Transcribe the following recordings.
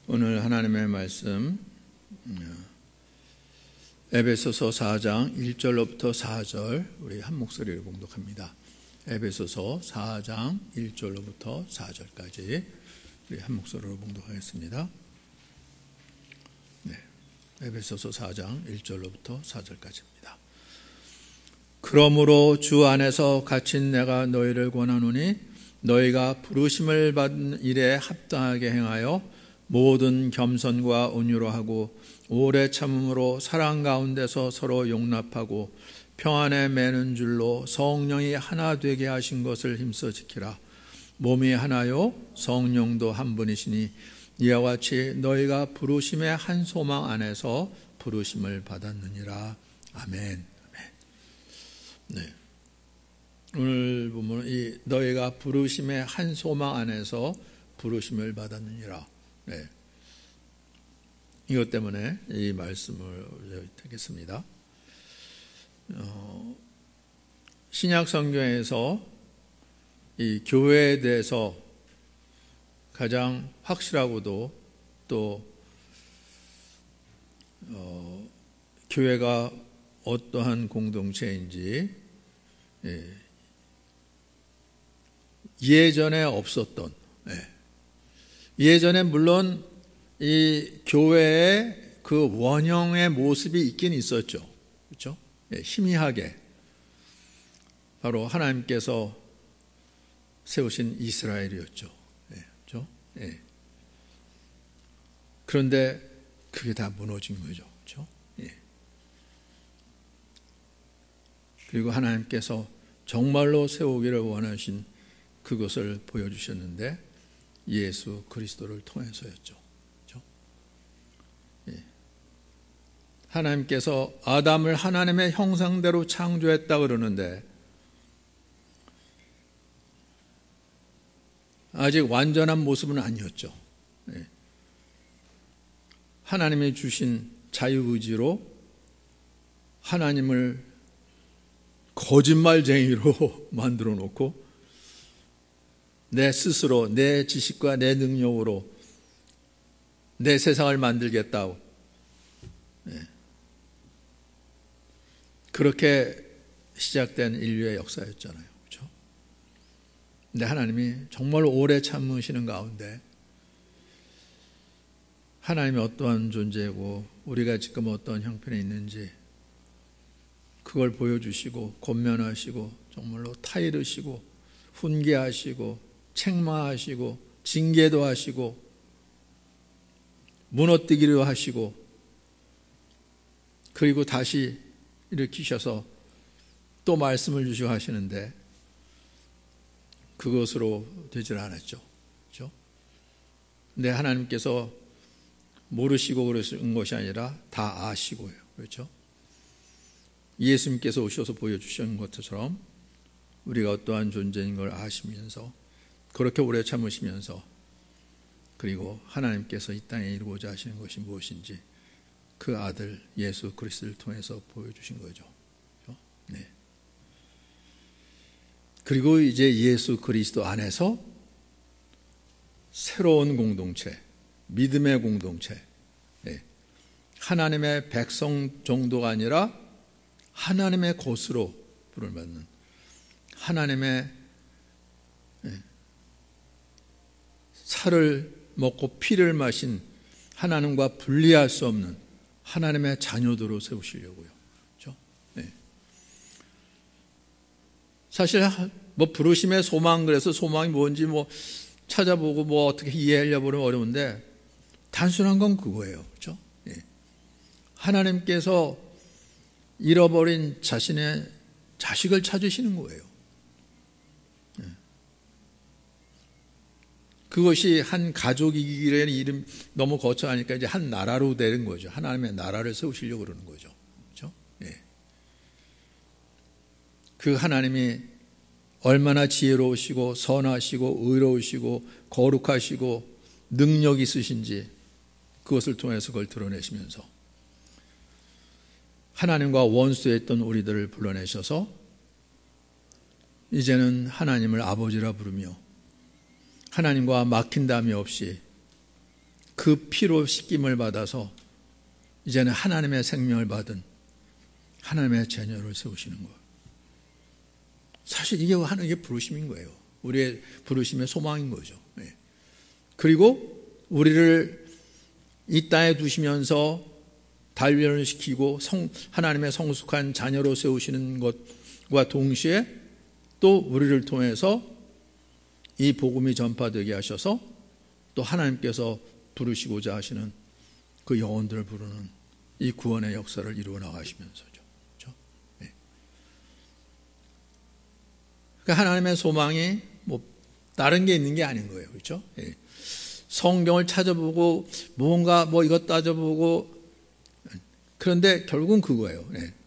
오늘 하나님의 말씀 에베소서 4장 1절로부터 4절 우리 한 목소리로 봉독합니다. 에베소서 4장 1절로부터 4절까지 우리 한 목소리로 봉독하겠습니다. 네, 에베소서 4장 1절로부터 4절까지입니다. 그러므로 주 안에서 갇힌 내가 너희를 권하노니 너희가 부르심을 받은 일에 합당하게 행하여 모든 겸손과 온유로 하고 오래 참음으로 사랑 가운데서 서로 용납하고 평안에 매는 줄로 성령이 하나 되게 하신 것을 힘써 지키라. 몸이 하나요 성령도 한 분이시니 이와 같이 너희가 부르심의 한 소망 안에서 부르심을 받았느니라. 아멘. 네. 오늘 보면 이 너희가 부르심의 한 소망 안에서 부르심을 받았느니라. 네. 이것 때문에 이 말씀을 하겠습니다. 신약 성경에서 이 교회에 대해서 가장 확실하고도 또 교회가 어떠한 공동체인지 예전에 없었던, 예전에 물론 이 교회의 그 원형의 모습이 있긴 있었죠. 그렇죠? 희미하게 바로 하나님께서 세우신 이스라엘이었죠. 그렇죠? 그런데 그게 다 무너진 거죠. 그렇죠? 그리고 하나님께서 정말로 세우기를 원하신 그것을 보여주셨는데 예수 그리스도를 통해서였죠. 그렇죠? 하나님께서 아담을 하나님의 형상대로 창조했다 그러는데 아직 완전한 모습은 아니었죠. 하나님이 주신 자유의지로 하나님을 거짓말쟁이로 만들어 놓고 내 스스로 내 지식과 내 능력으로 내 세상을 만들겠다고 그렇게 시작된 인류의 역사였잖아요. 그렇죠? 근데 하나님이 정말 오래 참으시는 가운데 하나님이 어떠한 존재고 우리가 지금 어떤 형편에 있는지 그걸 보여주시고 권면하시고 정말로 타이르시고 훈계하시고 책망하시고 징계도 하시고 무너뜨기도 하시고 그리고 다시 일으키셔서 또 말씀을 주시고 하시는데 그것으로 되질 않았죠. 그렇죠? 근데 하나님께서 모르시고 그러신 것이 아니라 다 아시고요. 그렇죠? 예수님께서 오셔서 보여주신 것처럼 우리가 어떠한 존재인 걸 아시면서 그렇게 오래 참으시면서 그리고 하나님께서 이 땅에 이루고자 하시는 것이 무엇인지 그 아들 예수 그리스도를 통해서 보여주신 거죠. 네. 그리고 이제 예수 그리스도 안에서 새로운 공동체, 믿음의 공동체, 하나님의 백성 정도가 아니라 하나님의 것으로 부름받는 하나님의 살을 먹고 피를 마신 하나님과 분리할 수 없는 하나님의 자녀들로 세우시려고요. 그렇죠? 사실 뭐 부르심의 소망 그래서 소망이 뭔지 뭐 찾아보고 뭐 어떻게 이해하려고 그러면 어려운데 단순한 건 그거예요. 그렇죠? 하나님께서 잃어버린 자신의 자식을 찾으시는 거예요. 그것이 한 가족이기라는 이름 너무 거창하니까 이제 한 나라로 되는 거죠. 하나님의 나라를 세우시려고 그러는 거죠. 그렇죠? 그 하나님이 얼마나 지혜로우시고 선하시고 의로우시고 거룩하시고 능력 있으신지 그것을 통해서 그걸 드러내시면서 하나님과 원수했던 우리들을 불러내셔서 이제는 하나님을 아버지라 부르며 하나님과 막힌담이 없이 그 피로 씻김을 받아서 이제는 하나님의 생명을 받은 하나님의 자녀를 세우시는 거예요. 사실 이게 하나님의 부르심인 거예요. 우리의 부르심의 소망인 거죠. 그리고 우리를 이 땅에 두시면서 단련을 시키고 하나님의 성숙한 자녀로 세우시는 것과 동시에 또 우리를 통해서 이 복음이 전파되게 하셔서 또 하나님께서 부르시고자 하시는 그 영혼들을 부르는 이 구원의 역사를 이루어 나가시면서죠. 그렇죠? 그러니까 하나님의 소망이 뭐 다른 게 있는 게 아닌 거예요. 그렇죠? 성경을 찾아보고 뭔가 뭐 이것 따져보고 그런데 결국은 그거예요.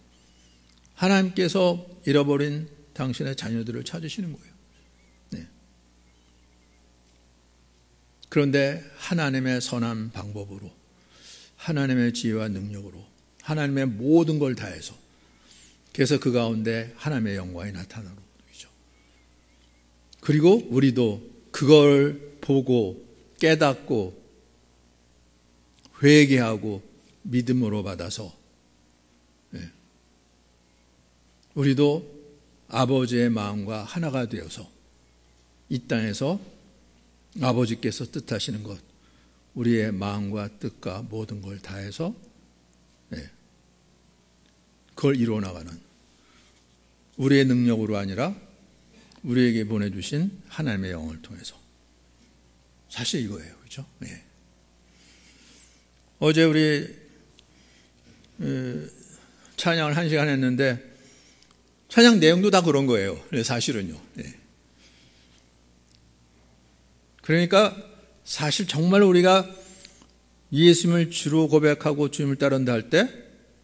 하나님께서 잃어버린 당신의 자녀들을 찾으시는 거예요. 그런데 하나님의 선한 방법으로 하나님의 지혜와 능력으로 하나님의 모든 걸 다해서 그래서 그 가운데 하나님의 영광이 나타나는 거죠. 그리고 우리도 그걸 보고 깨닫고 회개하고 믿음으로 받아서 우리도 아버지의 마음과 하나가 되어서 이 땅에서 아버지께서 뜻하시는 것 우리의 마음과 뜻과 모든 걸 다해서 그걸 이루어 나가는 우리의 능력으로 아니라 우리에게 보내주신 하나님의 영을 통해서 사실 이거예요. 그렇죠? 어제 우리 찬양을 1시간 했는데 찬양 내용도 다 그런 거예요. 사실은요. 그러니까 사실 정말 우리가 예수님을 주로 고백하고 주님을 따른다 할 때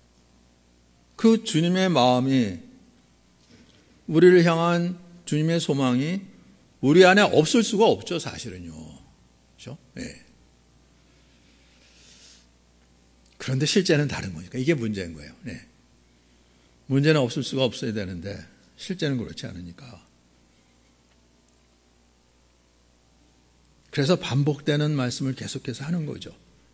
그 주님의 마음이 우리를 향한 주님의 소망이 우리 안에 없을 수가 없죠. 사실은요. 그렇죠? 그런데 실제는 다른 거니까 이게 문제인 거예요. 문제는 없을 수가 없어야 되는데 실제는 그렇지 않으니까. 그래서 반복되는 말씀을 계속해서 하는 거죠.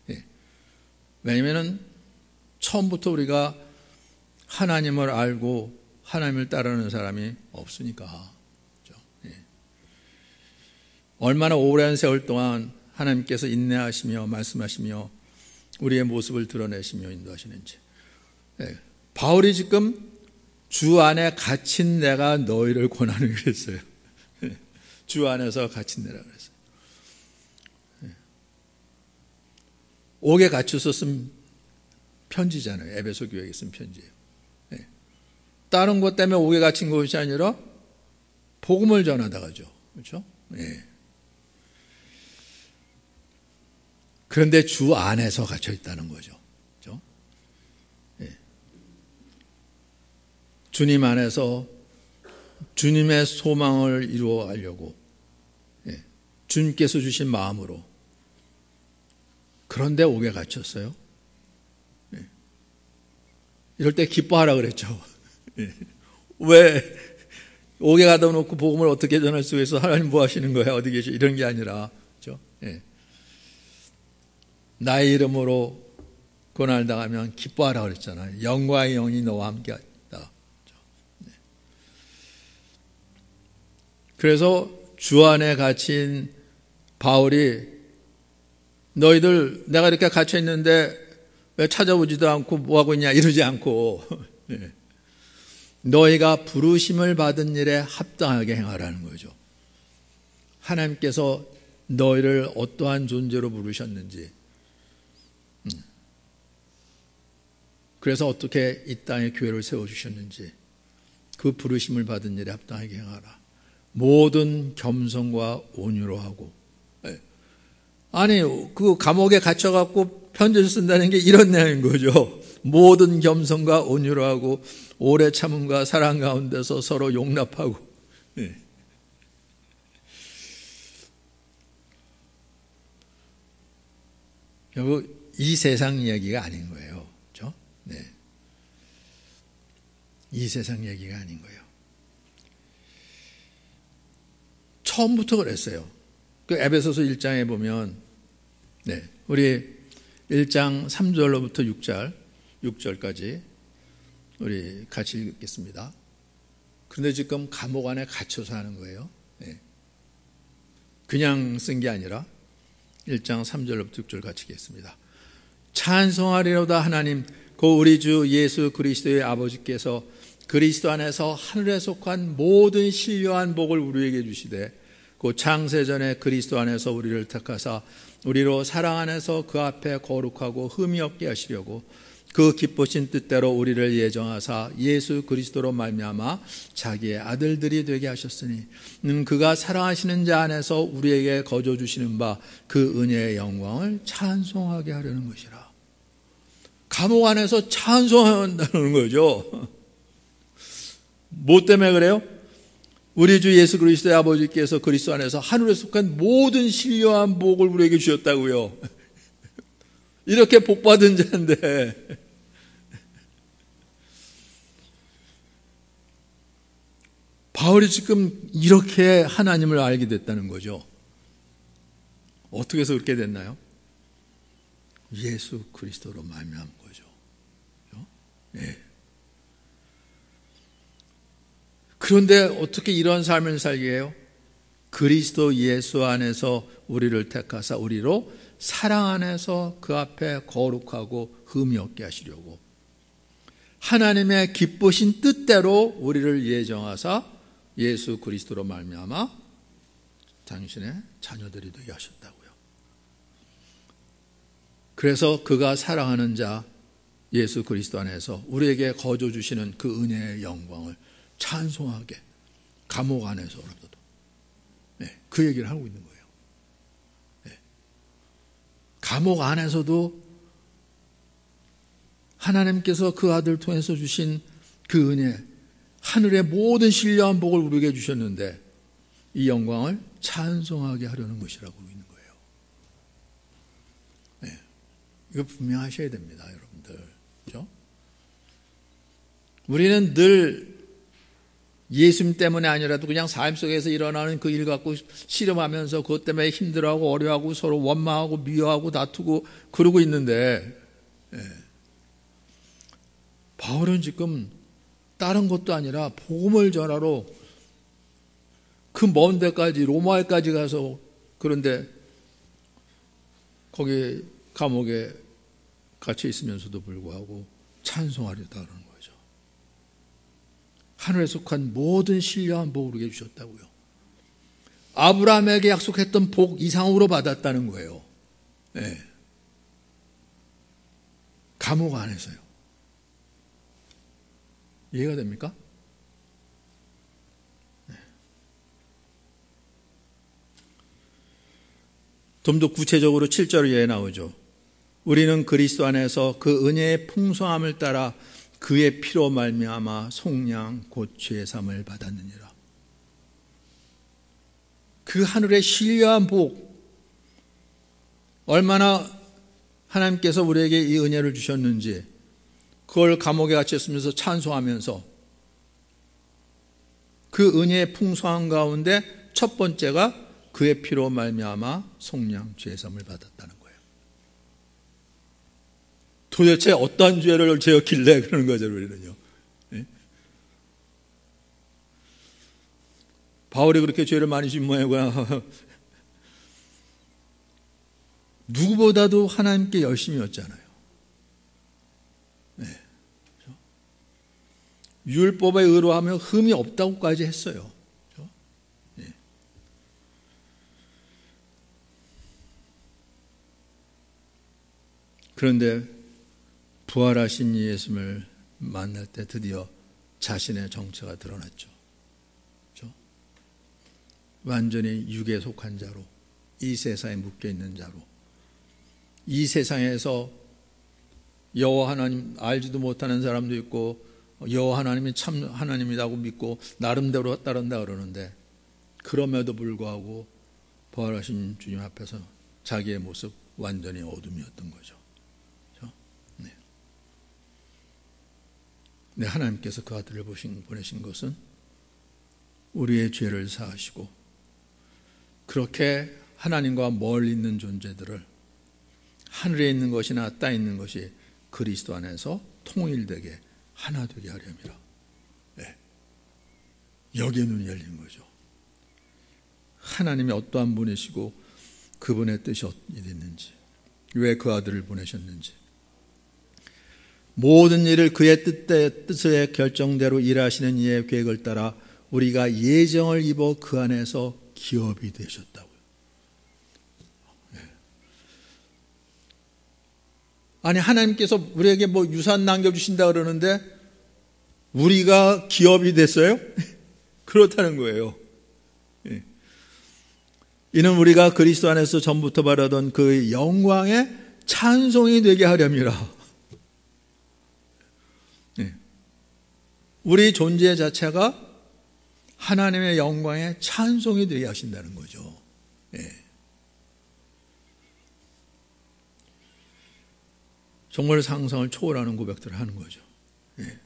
왜냐하면 처음부터 우리가 하나님을 알고 하나님을 따르는 사람이 없으니까. 그렇죠? 얼마나 오랜 세월 동안 하나님께서 인내하시며 말씀하시며 우리의 모습을 드러내시며 인도하시는지. 바울이 지금 주 안에 갇힌 내가 너희를 권하는 그랬어요. 주 안에서 갇힌 내라 그랬어요. 옥에 갇혀서 쓴 편지잖아요. 에베소 교회에 쓴 편지예요. 다른 것 때문에 옥에 갇힌 것이 아니라 복음을 전하다가죠. 그렇죠? 그런데 주 안에서 갇혀 있다는 거죠. 그렇죠? 주님 안에서 주님의 소망을 이루어 가려고 주님께서 주신 마음으로 그런데 옥에 갇혔어요. 이럴 때 기뻐하라 그랬죠. 왜 옥에 가다 놓고 복음을 어떻게 전할 수 있어? 하나님 뭐 하시는 거야? 어디 계시? 이런 게 아니라 그렇죠? 나의 이름으로 고난을 당하면 기뻐하라 그랬잖아요. 영광의 영이 너와 함께 하다. 그래서 주 안에 갇힌 바울이 너희들 내가 이렇게 갇혀 있는데 왜 찾아오지도 않고 뭐하고 있냐 이러지 않고 너희가 부르심을 받은 일에 합당하게 행하라는 거죠. 하나님께서 너희를 어떠한 존재로 부르셨는지 그래서 어떻게 이 땅에 교회를 세워주셨는지 그 부르심을 받은 일에 합당하게 행하라. 모든 겸손과 온유로 하고 아니 그 감옥에 갇혀갖고 편지를 쓴다는 게 이런 내용인 거죠. 모든 겸손과 온유로 하고 오래 참음과 사랑 가운데서 서로 용납하고 결국 이 세상 이야기가 아닌 거예요. 그렇죠? 이 세상 얘기가 아닌 거예요. 처음부터 그랬어요. 그 에베소서 1장에 보면 네, 우리 1장 3절로부터 6절까지 우리 같이 읽겠습니다. 그런데 지금 감옥 안에 갇혀서 하는 거예요. 네. 그냥 쓴 게 아니라 1장 3절로부터 6절 같이 읽겠습니다. 찬송하리로다 하나님 고 우리 주 예수 그리스도의 아버지께서 그리스도 안에서 하늘에 속한 모든 신령한 복을 우리에게 주시되 그 창세전에 그리스도 안에서 우리를 택하사 우리로 사랑 안에서 그 앞에 거룩하고 흠이 없게 하시려고 그 기쁘신 뜻대로 우리를 예정하사 예수 그리스도로 말미암아 자기의 아들들이 되게 하셨으니 그가 사랑하시는 자 안에서 우리에게 거저 주시는 바 그 은혜의 영광을 찬송하게 하려는 것이라. 감옥 안에서 찬송한다는 거죠. 뭐 때문에 그래요? 우리 주 예수 그리스도의 아버지께서 그리스도 안에서 하늘에 속한 모든 신령한 복을 우리에게 주셨다고요. 이렇게 복받은 자인데 바울이 지금 이렇게 하나님을 알게 됐다는 거죠. 어떻게 해서 그렇게 됐나요? 예수 그리스도로 말미암은 거죠. 네. 그런데 어떻게 이런 삶을 살게 해요? 그리스도 예수 안에서 우리를 택하사 우리로 사랑 안에서 그 앞에 거룩하고 흠이 없게 하시려고 하나님의 기쁘신 뜻대로 우리를 예정하사 예수 그리스도로 말미암아 당신의 자녀들이 되게 하셨다고요. 그래서 그가 사랑하는 자 예수 그리스도 안에서 우리에게 거저 주시는 그 은혜의 영광을 찬송하게 감옥 안에서라도 네, 그 얘기를 하고 있는 거예요. 네. 감옥 안에서도 하나님께서 그 아들 통해서 주신 그 은혜, 하늘의 모든 신령한 복을 우리에게 주셨는데 이 영광을 찬송하게 하려는 것이라고 있는 거예요. 네. 이거 분명하셔야 됩니다, 여러분들. 그렇죠? 우리는 늘 예수님 때문에 아니라도 그냥 삶 속에서 일어나는 그 일 갖고 씨름하면서 그것 때문에 힘들어하고 어려워하고 서로 원망하고 미워하고 다투고 그러고 있는데 예. 바울은 지금 다른 것도 아니라 복음을 전하러 그 먼 데까지 로마에까지 가서 그런데 거기 감옥에 갇혀 있으면서도 불구하고 찬송하려다는 거죠. 하늘에 속한 모든 신령한 복을 우리에게 주셨다고요. 아브라함에게 약속했던 복 이상으로 받았다는 거예요. 네. 감옥 안에서요. 이해가 됩니까? 네. 좀 더 구체적으로 7절에 나오죠. 우리는 그리스도 안에서 그 은혜의 풍성함을 따라 그의 피로 말미암아 속량 곧 죄삼을 받았느니라. 그 하늘의 신령한 복, 얼마나 하나님께서 우리에게 이 은혜를 주셨는지 그걸 감옥에 갇혔으면서 찬송하면서 그 은혜의 풍성함 가운데 첫 번째가 그의 피로 말미암아 속량 죄삼을 받았다는 거예요. 도대체 어떤 죄를 지었길래 그러는 거죠, 우리는요. 네? 바울이 그렇게 죄를 많이 지은 모양이고요. 누구보다도 하나님께 열심이었잖아요. 네. 그렇죠? 율법에 의로하며 흠이 없다고까지 했어요. 그렇죠? 네. 그런데 부활하신 예수님을 만날 때 드디어 자신의 정체가 드러났죠. 그렇죠? 완전히 육에 속한 자로, 이 세상에 묶여있는 자로, 이 세상에서 여호와 하나님 알지도 못하는 사람도 있고 여호와 하나님이 참 하나님이라고 믿고 나름대로 따른다 그러는데 그럼에도 불구하고 부활하신 주님 앞에서 자기의 모습 완전히 어둠이었던 거죠. 네, 하나님께서 그 아들을 보내신 것은 우리의 죄를 사하시고 그렇게 하나님과 멀리 있는 존재들을 하늘에 있는 것이나 땅에 있는 것이 그리스도 안에서 통일되게 하나 되게 하려니라. 네. 여기에 눈이 열린 거죠. 하나님이 어떠한 분이시고 그분의 뜻이 어디있는지, 왜 그 아들을 보내셨는지, 모든 일을 그의 뜻의 결정대로 일하시는 이의 계획을 따라 우리가 예정을 입어 그 안에서 기업이 되셨다고요. 네. 아니, 하나님께서 우리에게 뭐 유산 남겨주신다 그러는데 우리가 기업이 됐어요? 그렇다는 거예요. 네. 이는 우리가 그리스도 안에서 전부터 바라던 그 영광의 찬송이 되게 하렵니다. 네. 우리 존재 자체가 하나님의 영광의 찬송이 되게 하신다는 거죠. 네. 정말 상상을 초월하는 고백들을 하는 거죠. 네.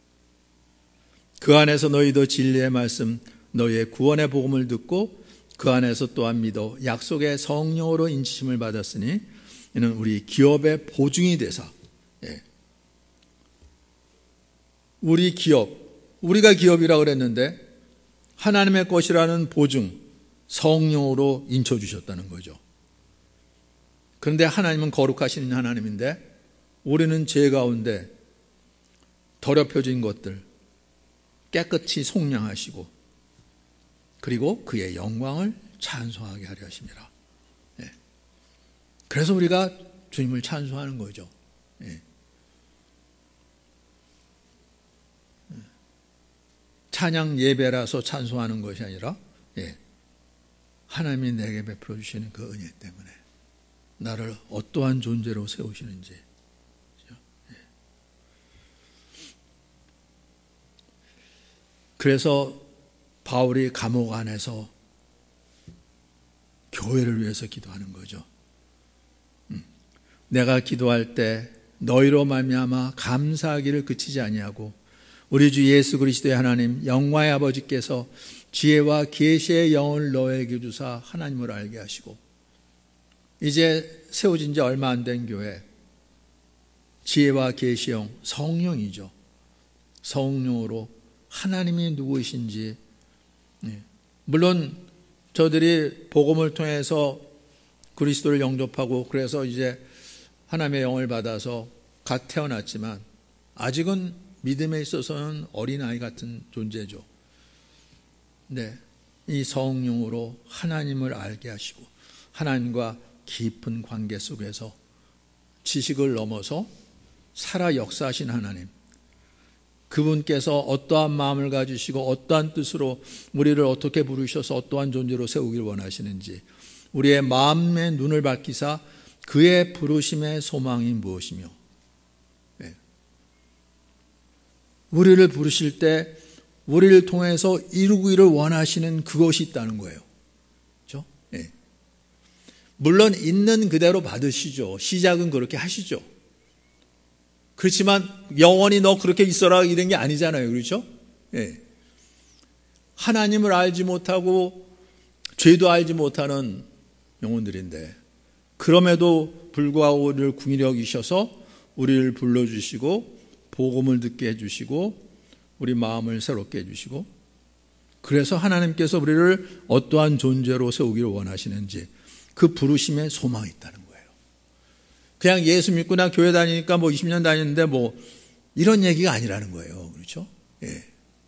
그 안에서 너희도 진리의 말씀, 너희의 구원의 복음을 듣고 그 안에서 또한 믿어 약속의 성령으로 인치심을 받았으니 이는 우리 기업의 보증이 되사. 예. 우리 기업, 우리가 기업이라고 그랬는데 하나님의 것이라는 보증, 성령으로 인쳐주셨다는 거죠. 그런데 하나님은 거룩하신 하나님인데 우리는 죄 가운데 더럽혀진 것들 깨끗이 속량하시고 그리고 그의 영광을 찬송하게 하려 하십니다. 예. 그래서 우리가 주님을 찬송하는 거죠. 예. 찬양 예배라서 찬송하는 것이 아니라 하나님이 내게 베풀어 주시는 그 은혜 때문에 나를 어떠한 존재로 세우시는지. 그래서 바울이 감옥 안에서 교회를 위해서 기도하는 거죠. 내가 기도할 때 너희로 말미암아 감사하기를 그치지 아니하고 우리 주 예수 그리스도의 하나님 영광의 아버지께서 지혜와 계시의 영을 너에게 주사 하나님을 알게 하시고, 이제 세워진 지 얼마 안 된 교회, 지혜와 계시의 영, 성령이죠. 성령으로 하나님이 누구이신지, 물론 저들이 복음을 통해서 그리스도를 영접하고 그래서 이제 하나님의 영을 받아서 갓 태어났지만 아직은 믿음에 있어서는 어린아이 같은 존재죠. 네, 이 성령으로 하나님을 알게 하시고 하나님과 깊은 관계 속에서 지식을 넘어서 살아 역사하신 하나님, 그분께서 어떠한 마음을 가지시고 어떠한 뜻으로 우리를 어떻게 부르셔서 어떠한 존재로 세우기를 원하시는지 우리의 마음의 눈을 밝히사 그의 부르심의 소망이 무엇이며, 우리를 부르실 때 우리를 통해서 이루기를 원하시는 그것이 있다는 거예요. 그렇죠? 네. 물론 있는 그대로 받으시죠. 시작은 그렇게 하시죠. 그렇지만 영원히 너 그렇게 있어라 이런 게 아니잖아요. 그렇죠? 네. 하나님을 알지 못하고 죄도 알지 못하는 영혼들인데 그럼에도 불구하고 우리를 긍휼히 여기셔서 우리를 불러주시고 복음을 듣게 해주시고 우리 마음을 새롭게 해주시고, 그래서 하나님께서 우리를 어떠한 존재로 세우기를 원하시는지 그 부르심에 소망이 있다는 거예요. 그냥 예수 믿고 나 교회 다니니까 뭐 20년 다니는데 뭐 이런 얘기가 아니라는 거예요. 그렇죠? 예.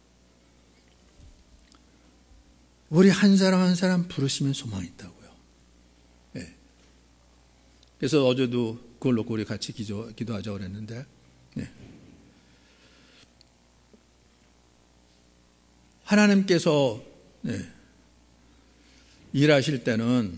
우리 한 사람 한 사람 부르심에 소망이 있다고요. 예. 그래서 어제도 그걸 놓고 우리 같이 기도하자고 그랬는데, 예. 하나님께서 일하실 때는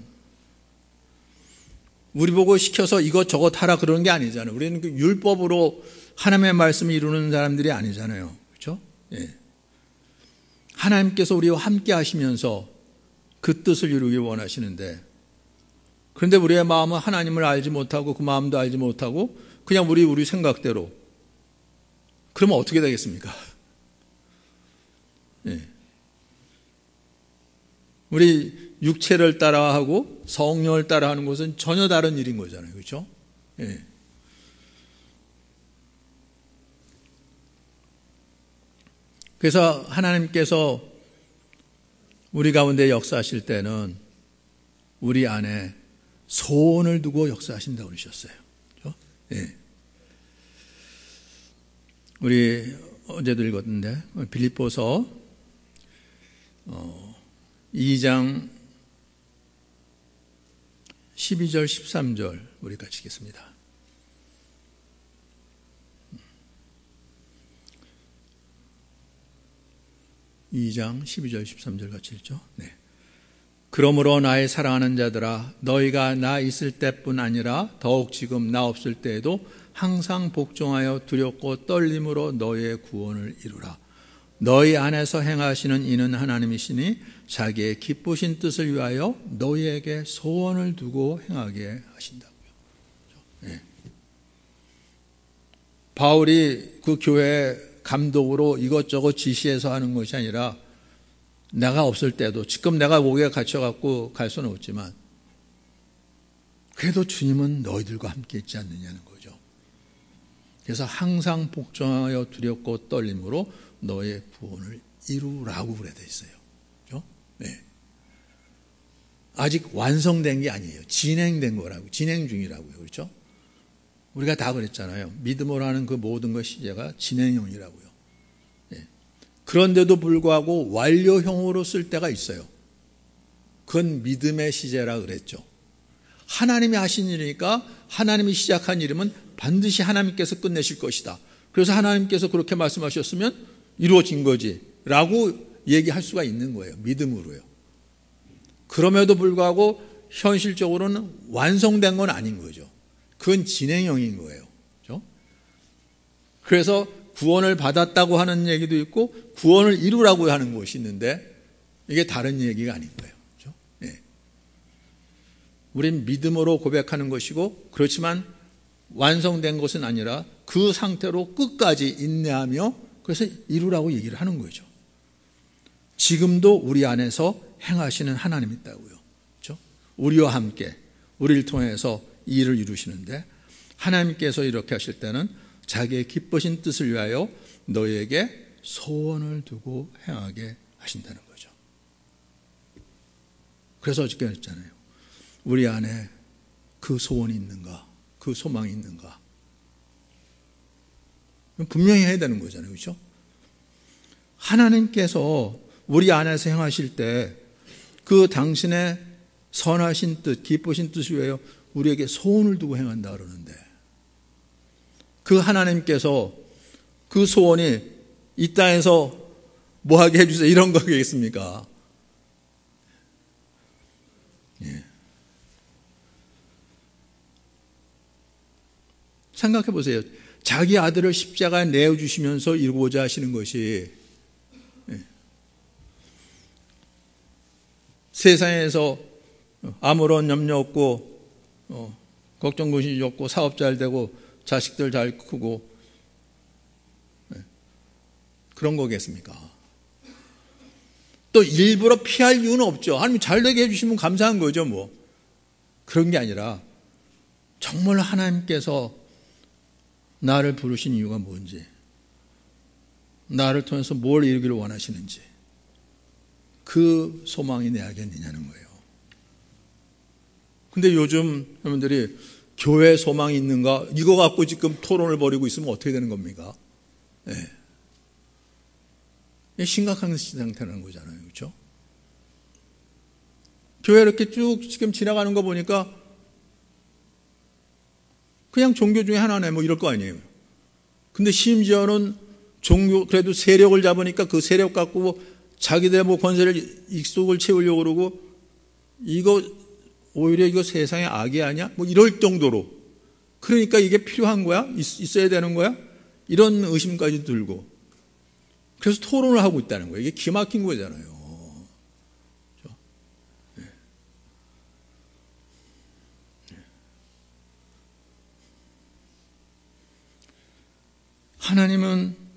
우리 보고 시켜서 이것 저것 하라 그러는 게 아니잖아요. 우리는 그 율법으로 하나님의 말씀을 이루는 사람들이 아니잖아요. 그렇죠? 예. 하나님께서 우리와 함께 하시면서 그 뜻을 이루기 원하시는데, 그런데 우리의 마음은 하나님을 알지 못하고 그 마음도 알지 못하고 그냥 우리 생각대로, 그러면 어떻게 되겠습니까? 예. 우리 육체를 따라하고 성령을 따라하는 것은 전혀 다른 일인 거잖아요. 그렇죠? 예. 그래서 하나님께서 우리 가운데 역사하실 때는 우리 안에 소원을 두고 역사하신다고 그러셨어요. 그렇죠? 예. 우리 어제도 읽었는데 빌립보서 2장 12절 13절 우리 같이 읽겠습니다. 이 2장 12절 13절 같이 읽죠. 네. 그러므로 나의 사랑하는 자들아 너희가 나 있을 때뿐 아니라 더욱 지금 나 없을 때에도 항상 복종하여 두렵고 떨림으로 너희의 구원을 이루라. 너희 안에서 행하시는 이는 하나님이시니 자기의 기쁘신 뜻을 위하여 너희에게 소원을 두고 행하게 하신다고요. 네. 바울이 그 교회 감독으로 이것저것 지시해서 하는 것이 아니라 내가 없을 때도 지금 내가 목에 갇혀갖고 갈 수는 없지만 그래도 주님은 너희들과 함께 있지 않느냐는 거죠. 그래서 항상 복종하여 두렵고 떨림으로 너의 구원을 이루라고 그래 돼 있어요. 그렇죠? 네. 아직 완성된 게 아니에요. 진행된 거라고, 진행 중이라고요. 그렇죠? 우리가 다 그랬잖아요. 믿음으로 하는 그 모든 것 시제가 진행형이라고요. 네. 그런데도 불구하고 완료형으로 쓸 때가 있어요. 그건 믿음의 시제라 그랬죠. 하나님이 하신 일이니까 하나님이 시작한 일이면 반드시 하나님께서 끝내실 것이다. 그래서 하나님께서 그렇게 말씀하셨으면 이루어진 거지 라고 얘기할 수가 있는 거예요. 믿음으로요. 그럼에도 불구하고 현실적으로는 완성된 건 아닌 거죠. 그건 진행형인 거예요. 그렇죠? 그래서 구원을 받았다고 하는 얘기도 있고 구원을 이루라고 하는 것이 있는데 이게 다른 얘기가 아닌 거예요. 그렇죠? 네. 우린 믿음으로 고백하는 것이고 그렇지만 완성된 것은 아니라 그 상태로 끝까지 인내하며 그래서 이루라고 얘기를 하는 거죠. 지금도 우리 안에서 행하시는 하나님이 있다고요. 그렇죠? 우리와 함께 우리를 통해서 이 일을 이루시는데 하나님께서 이렇게 하실 때는 자기의 기쁘신 뜻을 위하여 너희에게 소원을 두고 행하게 하신다는 거죠. 그래서 어저께 했잖아요. 우리 안에 그 소원이 있는가? 그 소망이 있는가? 분명히 해야 되는 거잖아요. 그렇죠? 하나님께서 우리 안에서 행하실 때 그 당신의 선하신 뜻, 기쁘신 뜻을 위하여 우리에게 소원을 두고 행한다 그러는데 그 하나님께서 그 소원이 이 땅에서 뭐하게 해주세요 이런 거겠습니까? 예. 생각해 보세요. 자기 아들을 십자가에 내어주시면서 이루고자 하시는 것이 세상에서 아무런 염려 없고 걱정 근심이 없고 사업 잘 되고 자식들 잘 크고 그런 거겠습니까? 또 일부러 피할 이유는 없죠. 하나님 잘 되게 해주시면 감사한 거죠. 뭐 그런 게 아니라 정말 하나님께서 나를 부르신 이유가 뭔지 나를 통해서 뭘 이루기를 원하시는지 그 소망이 내 안에 있느냐는 거예요. 근데 요즘 여러분들이 교회 소망이 있는가 이거 갖고 지금 토론을 벌이고 있으면 어떻게 되는 겁니까? 네. 심각한 상태라는 거잖아요. 그렇죠? 교회 이렇게 쭉 지금 지나가는 거 보니까 그냥 종교 중에 하나네 뭐 이럴 거 아니에요. 근데 심지어는 종교 그래도 세력을 잡으니까 그 세력 갖고 자기들의 뭐 권세를 익속을 채우려고 그러고 이거 오히려 이거 세상의 악이 아니야? 뭐 이럴 정도로 그러니까 이게 필요한 거야? 있어야 되는 거야? 이런 의심까지 들고 그래서 토론을 하고 있다는 거예요. 이게 기막힌 거잖아요. 하나님은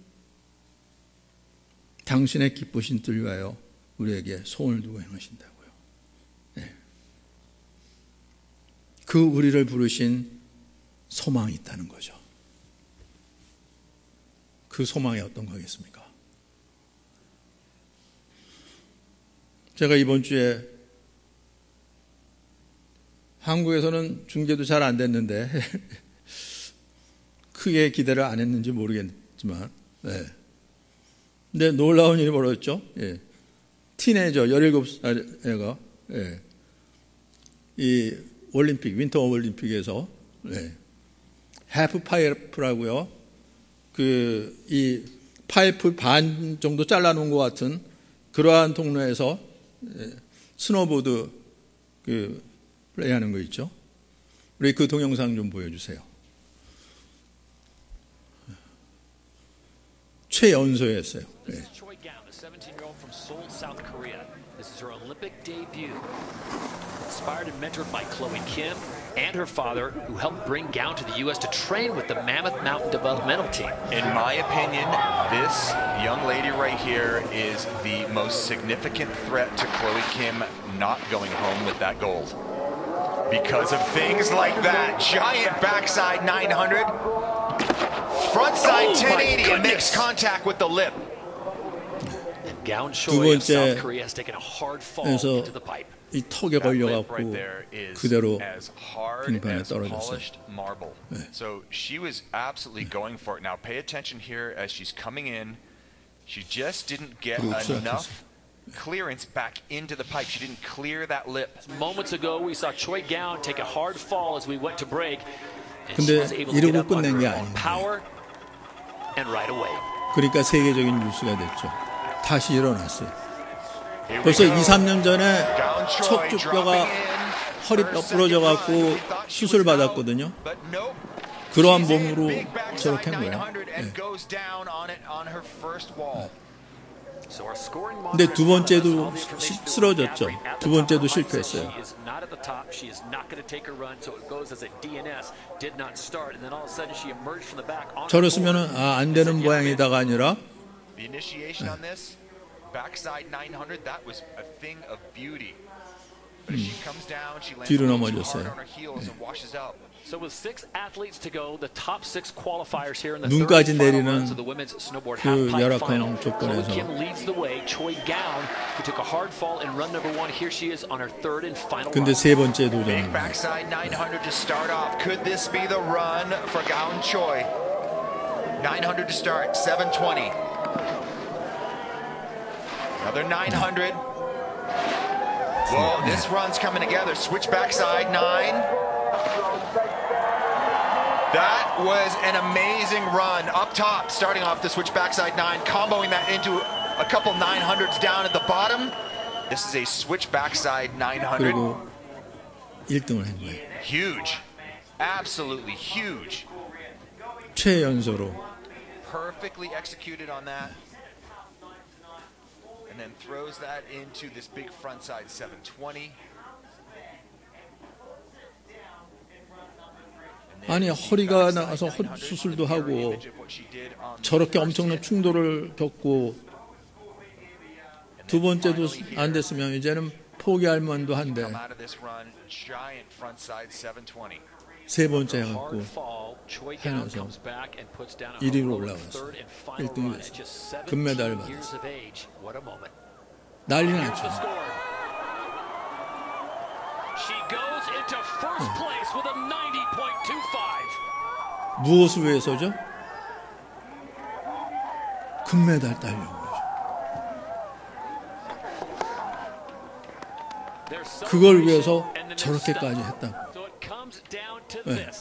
당신의 기쁘신 뜻을 위하여 우리에게 소원을 두고 행하신다고요. 네. 그 우리를 부르신 소망이 있다는 거죠. 그 소망이 어떤 거겠습니까? 제가 이번 주에 한국에서는 중계도 잘 안 됐는데 크게 기대를 안 했는지 모르겠지만 근데 놀라운 일이 벌어졌죠. 티네이저 17살 애가 이 올림픽 윈터 올림픽에서 해프 파이프라고요. 이 파이프 반 정도 잘라놓은 것 같은 그러한 통로에서 스노보드 플레이하는 거 있죠. 우리 그 동영상 좀 보여주세요. 최연소였어요. This is her Olympic debut. Inspired and mentored by Chloe Kim and her father, who helped bring Gown to the U.S. to train with the Mammoth Mountain developmental team. In my opinion, this young lady right here is the most significant threat to Chloe Kim not going home with that gold. Because of things like that. Giant backside 900. Frontside 1080 and makes contact with the lip. 두 번째에서 이 턱에 걸려갖고 그대로 빙판에 떨어졌어요. So she was absolutely going for it. Now pay attention here as she's coming in. She just didn't get enough clearance back into the pipe. She didn't clear that lip. Moments ago we saw Choi Gown take a hard fall as we went to break. 근데 이러고 끝낸 게 아니에요. 그러니까 세계적인 뉴스가 됐죠. 다시 일어났어요. 벌써 2, 3년 전에 척추뼈가 허리뼈 부러져갖고 수술 받았거든요. 그러한 몸으로 저렇게 한 거예요. 근데 두 번째도 쓰러졌죠. 두 번째도 실패했어요. 저랬으면 안 되는 모양이다가 아니라 뒤로 넘어졌어요. 눈까지 내리는 그 열악한 조건에서 근데 세 번째 도전은 900 to start, 720. Another 900. Whoa, this run's coming together. Switch backside, 9. That was an amazing run. Up top, starting off the switch backside 9, comboing that into a couple 900s down at the bottom. This is a switch backside 900. 그리고 1등을 한 거예요. Huge. Absolutely huge. 최연소로. Perfectly executed on that. And then throws that into this big frontside 720. 아니 허리가 나가서 허리 수술도 하고 저렇게 엄청난 충돌을 겪고 두 번째도 안 됐으면 이제는 포기할 만도 한데 세 번째 해갖고 해놔서 1위로 올라갔어요. 1등이 됐어요. 금메달을 받았어요. 난리 났죠. 무엇을 위해서죠? 금메달 따려고. 그걸 위해서 저렇게까지 했다고. 네.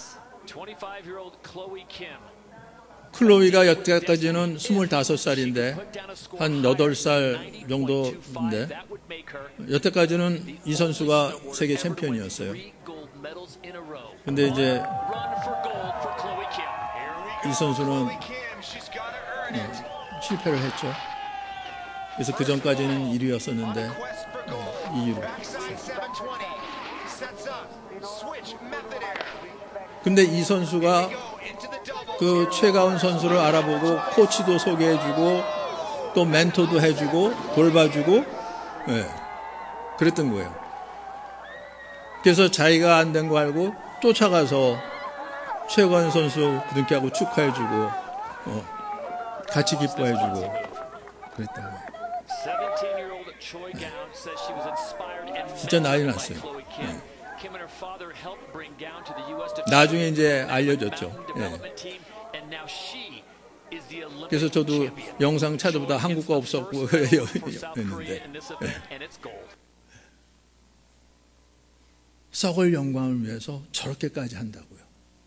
클로이가 여태까지는 25살인데 한 8살 정도인데 여태까지는 이 선수가 세계 챔피언이었어요. 근데 이제 이 선수는 실패를 했죠. 그래서 그 전까지는 1위였었는데 2위로. 근데 이 선수가 그 최가운 선수를 알아보고 코치도 소개해주고 또 멘토도 해주고 돌봐주고 그랬던 거예요. 그래서 자기가 안 된 거 알고 쫓아가서 최고한 선수 부둥켜하고 축하해주고 같이 기뻐해주고 그랬다고 해요. 진짜 난리 났어요. 네. 나중에 이제 알려졌죠. 네. 그래서 저도 영상 찾아보다 한국과 없었고 했는데 썩을 영광을 위해서 저렇게까지 한다고요.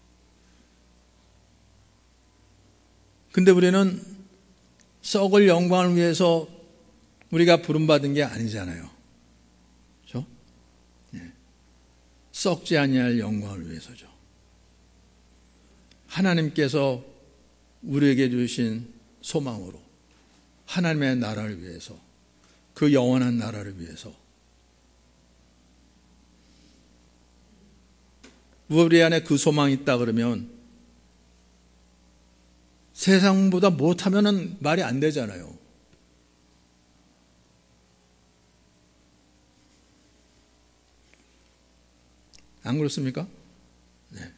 근데 우리는 썩을 영광을 위해서 우리가 부름받은 게 아니잖아요. 그렇죠? 네. 썩지 아니할 영광을 위해서죠. 하나님께서 우리에게 주신 소망으로 하나님의 나라를 위해서 그 영원한 나라를 위해서 우리 안에 그 소망이 있다 그러면 세상보다 못하면은 말이 안 되잖아요. 안 그렇습니까? 네.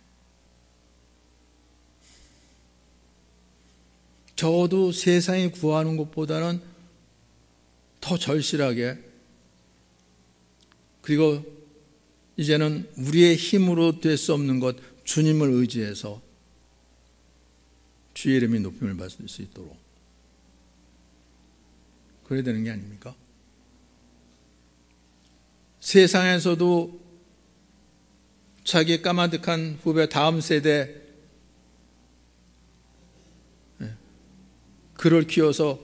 적어도 세상이 구하는 것보다는 더 절실하게 그리고 이제는 우리의 힘으로 될 수 없는 것 주님을 의지해서 주의 이름이 높임을 받을 수 있도록 그래야 되는 게 아닙니까? 세상에서도 자기 까마득한 후배 다음 세대 그를 키워서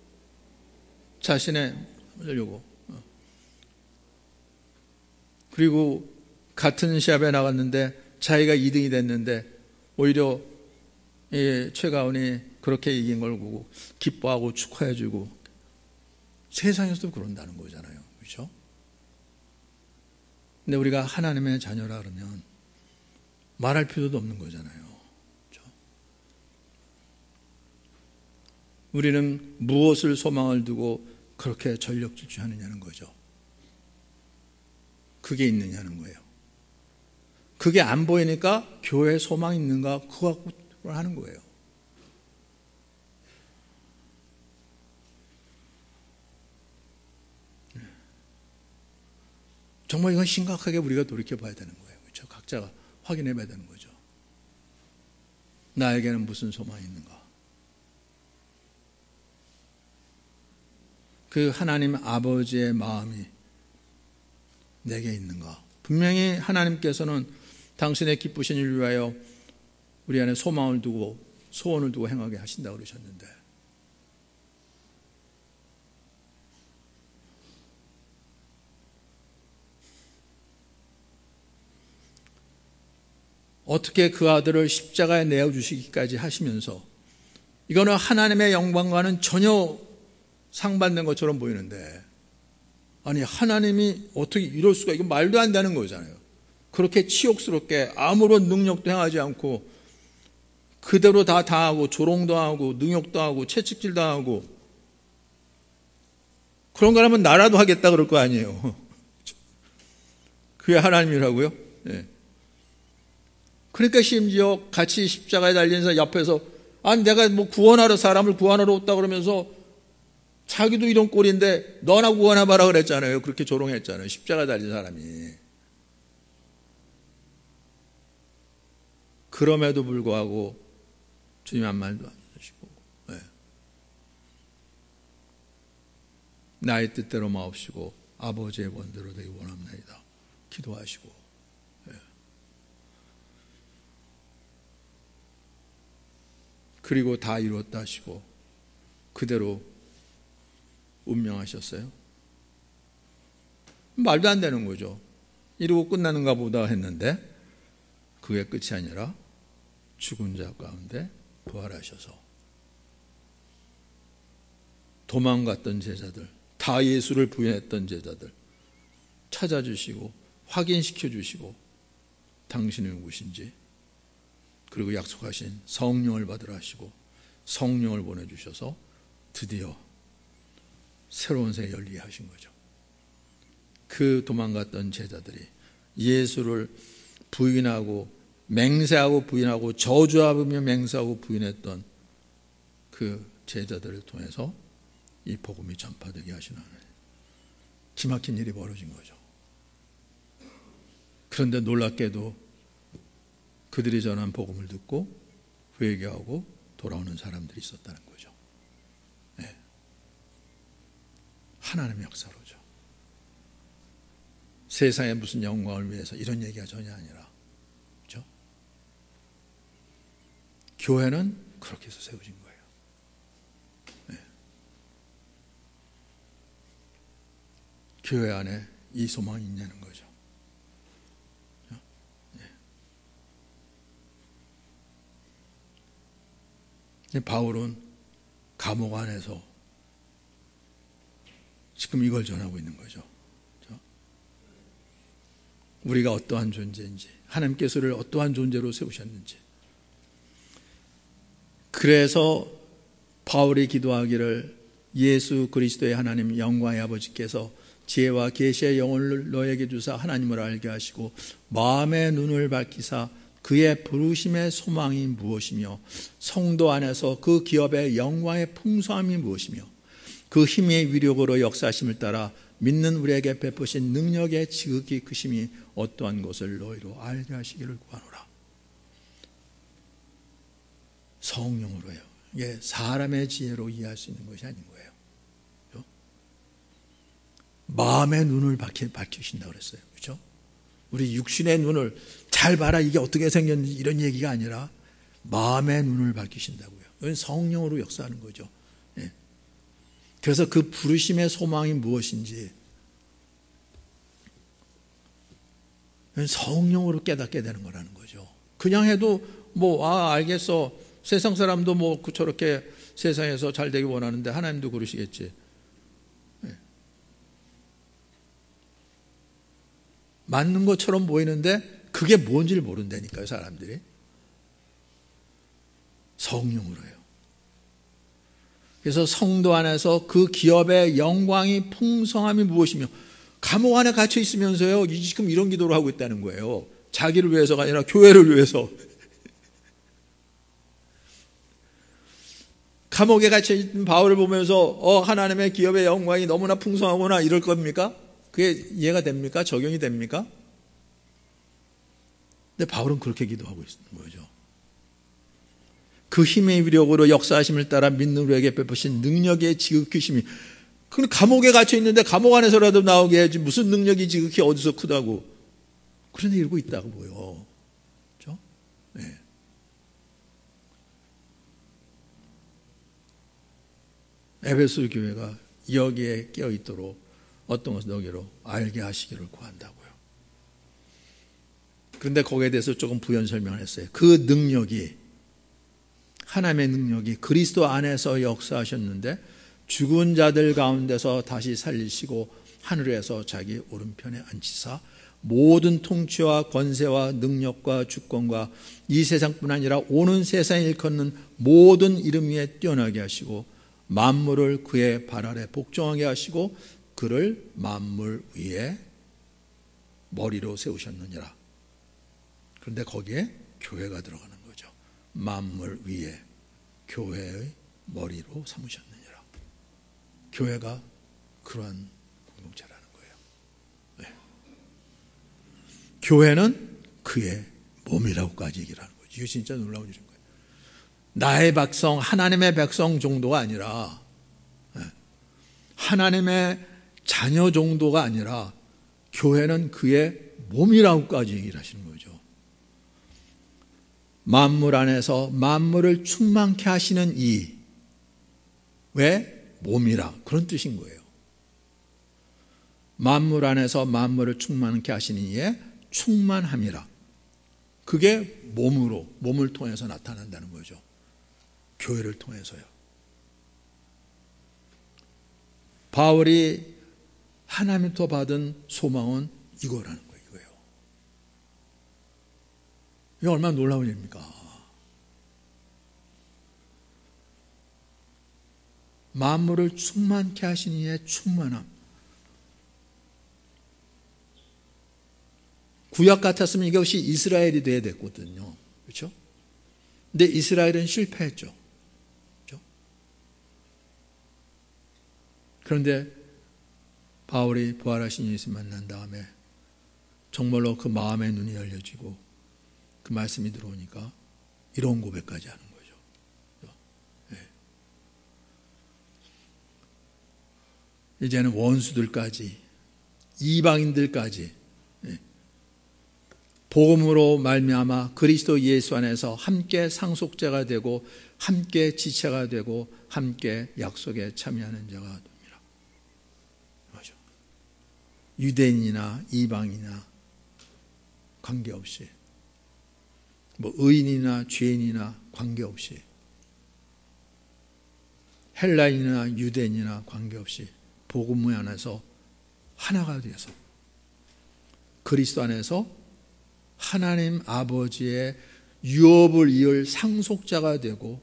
자신의 하려고 그리고 같은 시합에 나갔는데 자기가 2등이 됐는데 오히려 최가은이 그렇게 이긴 걸 보고 기뻐하고 축하해주고 세상에서도 그런다는 거잖아요. 그렇죠? 근데 우리가 하나님의 자녀라 그러면 말할 필요도 없는 거잖아요. 그렇죠? 우리는 무엇을 소망을 두고 그렇게 전력 질주하느냐는 거죠. 그게 있느냐는 거예요. 그게 안 보이니까 교회에 소망이 있는가 그거 갖고 하는 거예요. 정말 이건 심각하게 우리가 돌이켜 봐야 되는 거예요. 그렇죠? 각자가 확인해 봐야 되는 거죠. 나에게는 무슨 소망이 있는가? 그 하나님 아버지의 마음이 내게 있는가? 분명히 하나님께서는 당신의 기쁘신 일을 위하여 우리 안에 소망을 두고 소원을 두고 행하게 하신다고 그러셨는데 어떻게 그 아들을 십자가에 내어주시기까지 하시면서 이거는 하나님의 영광과는 전혀 상반된 것처럼 보이는데 아니 하나님이 어떻게 이럴 수가 이거 말도 안 되는 거잖아요. 그렇게 치욕스럽게 아무런 능력도 행하지 않고 그대로 다 당하고 조롱도 하고 능욕도 하고 채찍질도 하고 그런 거라면 나라도 하겠다 그럴 거 아니에요. 그게 하나님이라고요? 네. 그러니까 심지어 같이 십자가에 달린 사람 옆에서 아니 내가 뭐 구원하러 사람을 구원하러 왔다 그러면서 자기도 이런 꼴인데 너나 구원해봐라 그랬잖아요. 그렇게 조롱했잖아요. 십자가에 달린 사람이. 그럼에도 불구하고 주님 한 말도 안 하시고 네. 나의 뜻대로 마옵시고 아버지의 원대로 되기 원합나이다 기도하시고 네. 그리고 다 이루었다 하시고 그대로 운명하셨어요. 말도 안 되는 거죠. 이러고 끝나는가 보다 했는데 그게 끝이 아니라 죽은 자 가운데 부활하셔서 도망갔던 제자들 다 예수를 부인했던 제자들 찾아주시고 확인시켜 주시고 당신이 누구신지 그리고 약속하신 성령을 받으라 하시고 성령을 보내주셔서 드디어 새로운 세계 열리게 하신 거죠. 그 도망갔던 제자들이 예수를 부인하고 맹세하고 부인하고 저주하며 맹세하고 부인했던 그 제자들을 통해서 이 복음이 전파되게 하시는 하나님. 기막힌 일이 벌어진 거죠. 그런데 놀랍게도 그들이 전한 복음을 듣고 회개하고 돌아오는 사람들이 있었다는 거죠. 네. 하나님의 역사로죠. 세상의 무슨 영광을 위해서 이런 얘기가 전혀 아니라, 그렇죠? 교회는 그렇게 해서 세워진 거예요. 네. 교회 안에 이 소망이 있냐는 거죠. 네. 바울은 감옥 안에서 지금 이걸 전하고 있는 거죠. 우리가 어떠한 존재인지, 하나님께서 를 어떠한 존재로 세우셨는지. 그래서 바울이 기도하기를 예수 그리스도의 하나님 영광의 아버지께서 지혜와 계시의 영혼을 너에게 주사 하나님을 알게 하시고 마음의 눈을 밝히사 그의 부르심의 소망이 무엇이며 성도 안에서 그 기업의 영광의 풍성함이 무엇이며 그 힘의 위력으로 역사하심을 따라 믿는 우리에게 베푸신 능력의 지극히 크심이 어떠한 것을 너희로 알게 하시기를 구하노라. 성령으로요. 이게 사람의 지혜로 이해할 수 있는 것이 아닌 거예요. 그렇죠? 마음의 눈을 밝히신다고 그랬어요. 그렇죠? 우리 육신의 눈을 잘 봐라, 이게 어떻게 생겼는지 이런 얘기가 아니라 마음의 눈을 밝히신다고요. 이건 성령으로 역사하는 거죠. 예. 그래서 그 부르심의 소망이 무엇인지 성령으로 깨닫게 되는 거라는 거죠. 그냥 해도 알겠어. 세상 사람도 저렇게 세상에서 잘 되기 원하는데 하나님도 그러시겠지. 네. 맞는 것처럼 보이는데 그게 뭔지를 모른다니까요, 사람들이. 성령으로요. 그래서 성도 안에서 그 기업의 영광이 풍성함이 무엇이며, 감옥 안에 갇혀 있으면서요, 지금 이런 기도를 하고 있다는 거예요. 자기를 위해서가 아니라 교회를 위해서. 감옥에 갇혀 있는 바울을 보면서 하나님의 기업의 영광이 너무나 풍성하구나 이럴 겁니까? 그게 이해가 됩니까? 적용이 됩니까? 근데 바울은 그렇게 기도하고 있는 거죠. 그 힘의 위력으로 역사하심을 따라 믿는 우리에게 베푸신 능력의 지극히심이. 근데 감옥에 갇혀 있는데 감옥 안에서라도 나오게 해야지 무슨 능력이 지극히 어디서 크다고. 그런데 이러고 있다고 보여. 그렇죠? 네. 에베소 교회가 여기에 깨어있도록 어떤 것을 너희로 알게 하시기를 구한다고요. 그런데 거기에 대해서 조금 부연 설명을 했어요. 그 능력이, 하나님의 능력이 그리스도 안에서 역사하셨는데 죽은 자들 가운데서 다시 살리시고 하늘에서 자기 오른편에 앉히사 모든 통치와 권세와 능력과 주권과 이 세상뿐 아니라 오는 세상에 일컫는 모든 이름 위에 뛰어나게 하시고 만물을 그의 발 아래 복종하게 하시고 그를 만물 위에 머리로 세우셨느니라. 그런데 거기에 교회가 들어가는 거죠. 만물 위에 교회의 머리로 삼으셨느니라. 교회가 그러한 공동체라는 거예요. 네. 교회는 그의 몸이라고까지 얘기를 하는 거죠. 이거 진짜 놀라운 일인 거예요. 나의 백성, 하나님의 백성 정도가 아니라, 하나님의 자녀 정도가 아니라 교회는 그의 몸이라고까지 얘기를 하시는 거죠. 만물 안에서 만물을 충만케 하시는 이, 왜? 몸이라, 그런 뜻인 거예요. 만물 안에서 만물을 충만케 하시는 이의 충만함이라. 그게 몸을 통해서 나타난다는 거죠. 교회를 통해서요. 바울이 하나님부터 받은 소망은 이거라는 거예요. 이거예요. 이게 얼마나 놀라운 일입니까? 만물을 충만케 하시는 이의 충만함. 구약 같았으면 이것이 이스라엘이 돼야 됐거든요. 그렇죠? 근데 이스라엘은 실패했죠. 그렇죠? 그런데 바울이 부활하신 예수 만난 다음에 정말로 그 마음의 눈이 열려지고 그 말씀이 들어오니까 이런 고백까지 하는 거죠. 네. 이제는 원수들까지, 이방인들까지 복음으로 말미암아 그리스도 예수 안에서 함께 상속자가 되고 함께 지체가 되고 함께 약속에 참여하는 자가 됩니다. 그렇죠? 유대인이나 이방이나 관계없이, 의인이나 죄인이나 관계없이, 헬라인이나 유대인이나 관계없이 복음 안에서 하나가 되어서 그리스도 안에서 하나님 아버지의 유업을 이을 상속자가 되고,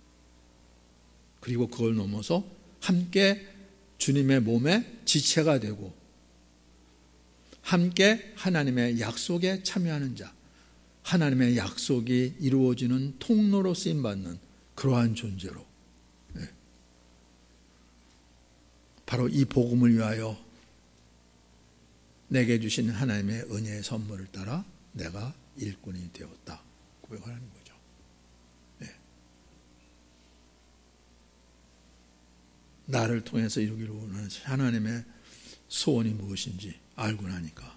그리고 그걸 넘어서 함께 주님의 몸에 지체가 되고 함께 하나님의 약속에 참여하는 자, 하나님의 약속이 이루어지는 통로로 쓰임받는 그러한 존재로, 바로 이 복음을 위하여 내게 주신 하나님의 은혜의 선물을 따라 내가 일꾼이 되었다 고백하는 거죠. 나를 통해서 이루기를 원하는 하나님의 소원이 무엇인지 알고 나니까,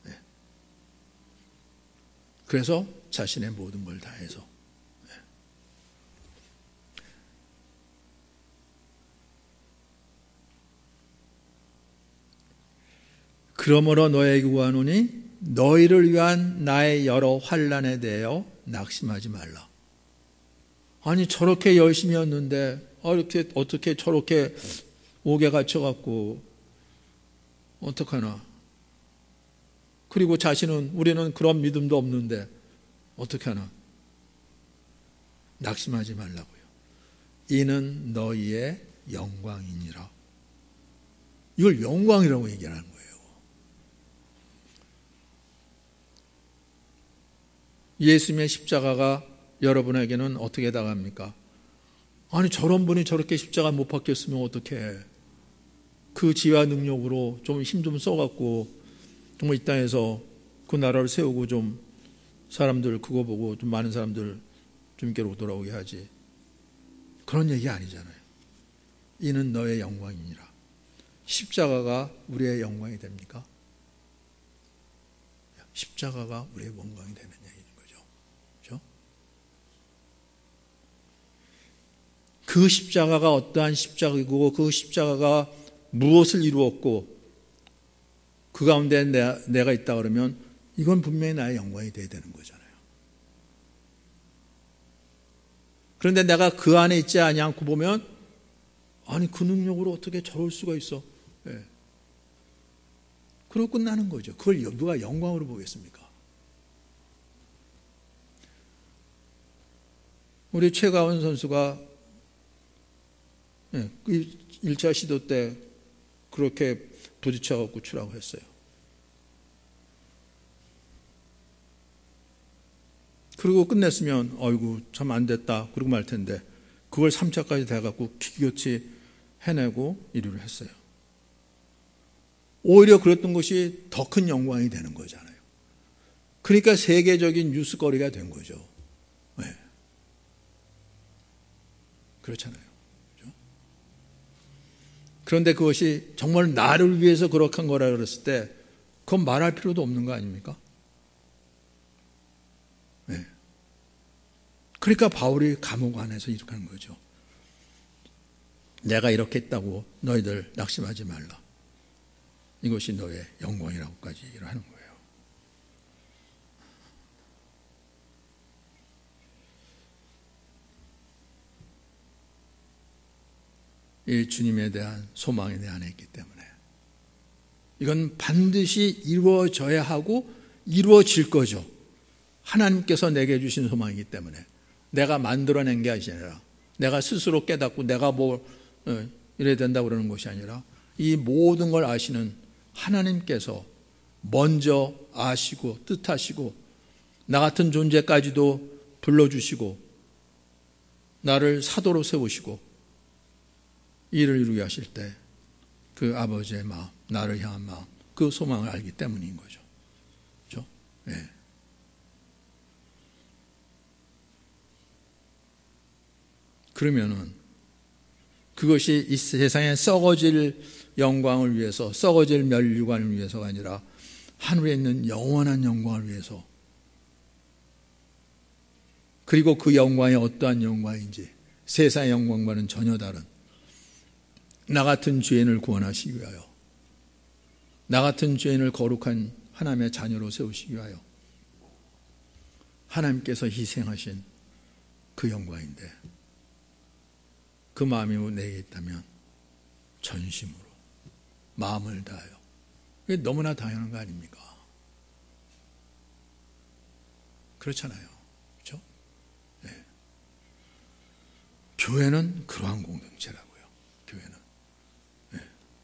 그래서 자신의 모든 걸 다해서 그러므로 너에게 구하노니 너희를 위한 나의 여러 환난에 대하여 낙심하지 말라. 아니 저렇게 열심히 했는데 어떻게 저렇게 옥에 갇혀갖고 어떡하나. 그리고 우리는 그런 믿음도 없는데 어떻게 하나. 낙심하지 말라고요. 이는 너희의 영광이니라. 이걸 영광이라고 얘기하는 거예요. 예수님의 십자가가 여러분에게는 어떻게 다가갑니까? 아니 저런 분이 저렇게 십자가 못 박혔으면 어떡해. 그 지혜와 능력으로 좀 힘 좀 써갖고 정말 이 땅에서 그 나라를 세우고 좀 사람들 그거 보고 좀 많은 사람들 주님께로 돌아오게 하지. 그런 얘기 아니잖아요. 이는 너의 영광이니라. 십자가가 우리의 영광이 됩니까? 십자가가 우리의 영광이 되는 얘기인 거죠. 그렇죠? 그 십자가가 어떠한 십자가이고 그 십자가가 무엇을 이루었고 그 가운데 내가 있다 그러면 이건 분명히 나의 영광이 되어야 되는 거잖아요. 그런데 내가 그 안에 있지 않고 보면 아니 그 능력으로 어떻게 저럴 수가 있어. 그러고 끝나는 거죠. 그걸 누가 영광으로 보겠습니까? 우리 최가원 선수가 1차 시도 때 그렇게 부딪혀갖고 추라고 했어요. 그리고 끝냈으면 어이구 참 안 됐다 그러고 말 텐데 그걸 3차까지 돼갖고 기교치 해내고 1위를 했어요. 오히려 그랬던 것이 더 큰 영광이 되는 거잖아요. 그러니까 세계적인 뉴스거리가 된 거죠. 네. 그렇잖아요. 그렇죠? 그런데 그것이 정말 나를 위해서 그렇게 한 거라 그랬을 때 그건 말할 필요도 없는 거 아닙니까? 네. 그러니까 바울이 감옥 안에서 이렇게 하는 거죠. 내가 이렇게 했다고 너희들 낙심하지 말라. 이것이 너의 영광이라고까지 얘기를 하는 거예요. 이 주님에 대한 소망이 내 안에 있기 때문에 이건 반드시 이루어져야 하고 이루어질 거죠. 하나님께서 내게 주신 소망이기 때문에 내가 만들어낸 게 아니라 내가 스스로 깨닫고 내가 이래야 된다고 그러는 것이 아니라 이 모든 걸 아시는 하나님께서 먼저 아시고 뜻하시고 나 같은 존재까지도 불러주시고 나를 사도로 세우시고 일을 이루게 하실 때 그 아버지의 마음, 나를 향한 마음, 그 소망을 알기 때문인 거죠. 그렇죠? 네. 그러면은 그것이 이 세상에 썩어질 영광을 위해서, 썩어질 멸류관을 위해서가 아니라 하늘에 있는 영원한 영광을 위해서, 그리고 그 영광이 어떠한 영광인지 세상의 영광과는 전혀 다른 나 같은 죄인을 구원하시기 위하여, 나 같은 죄인을 거룩한 하나님의 자녀로 세우시기 위하여 하나님께서 희생하신 그 영광인데, 그 마음이 내게 있다면 전심으로 마음을 다하여, 이게 너무나 당연한 거 아닙니까? 그렇잖아요. 그렇죠? 네. 교회는 그러한 공동체라고요. 교회는. 네.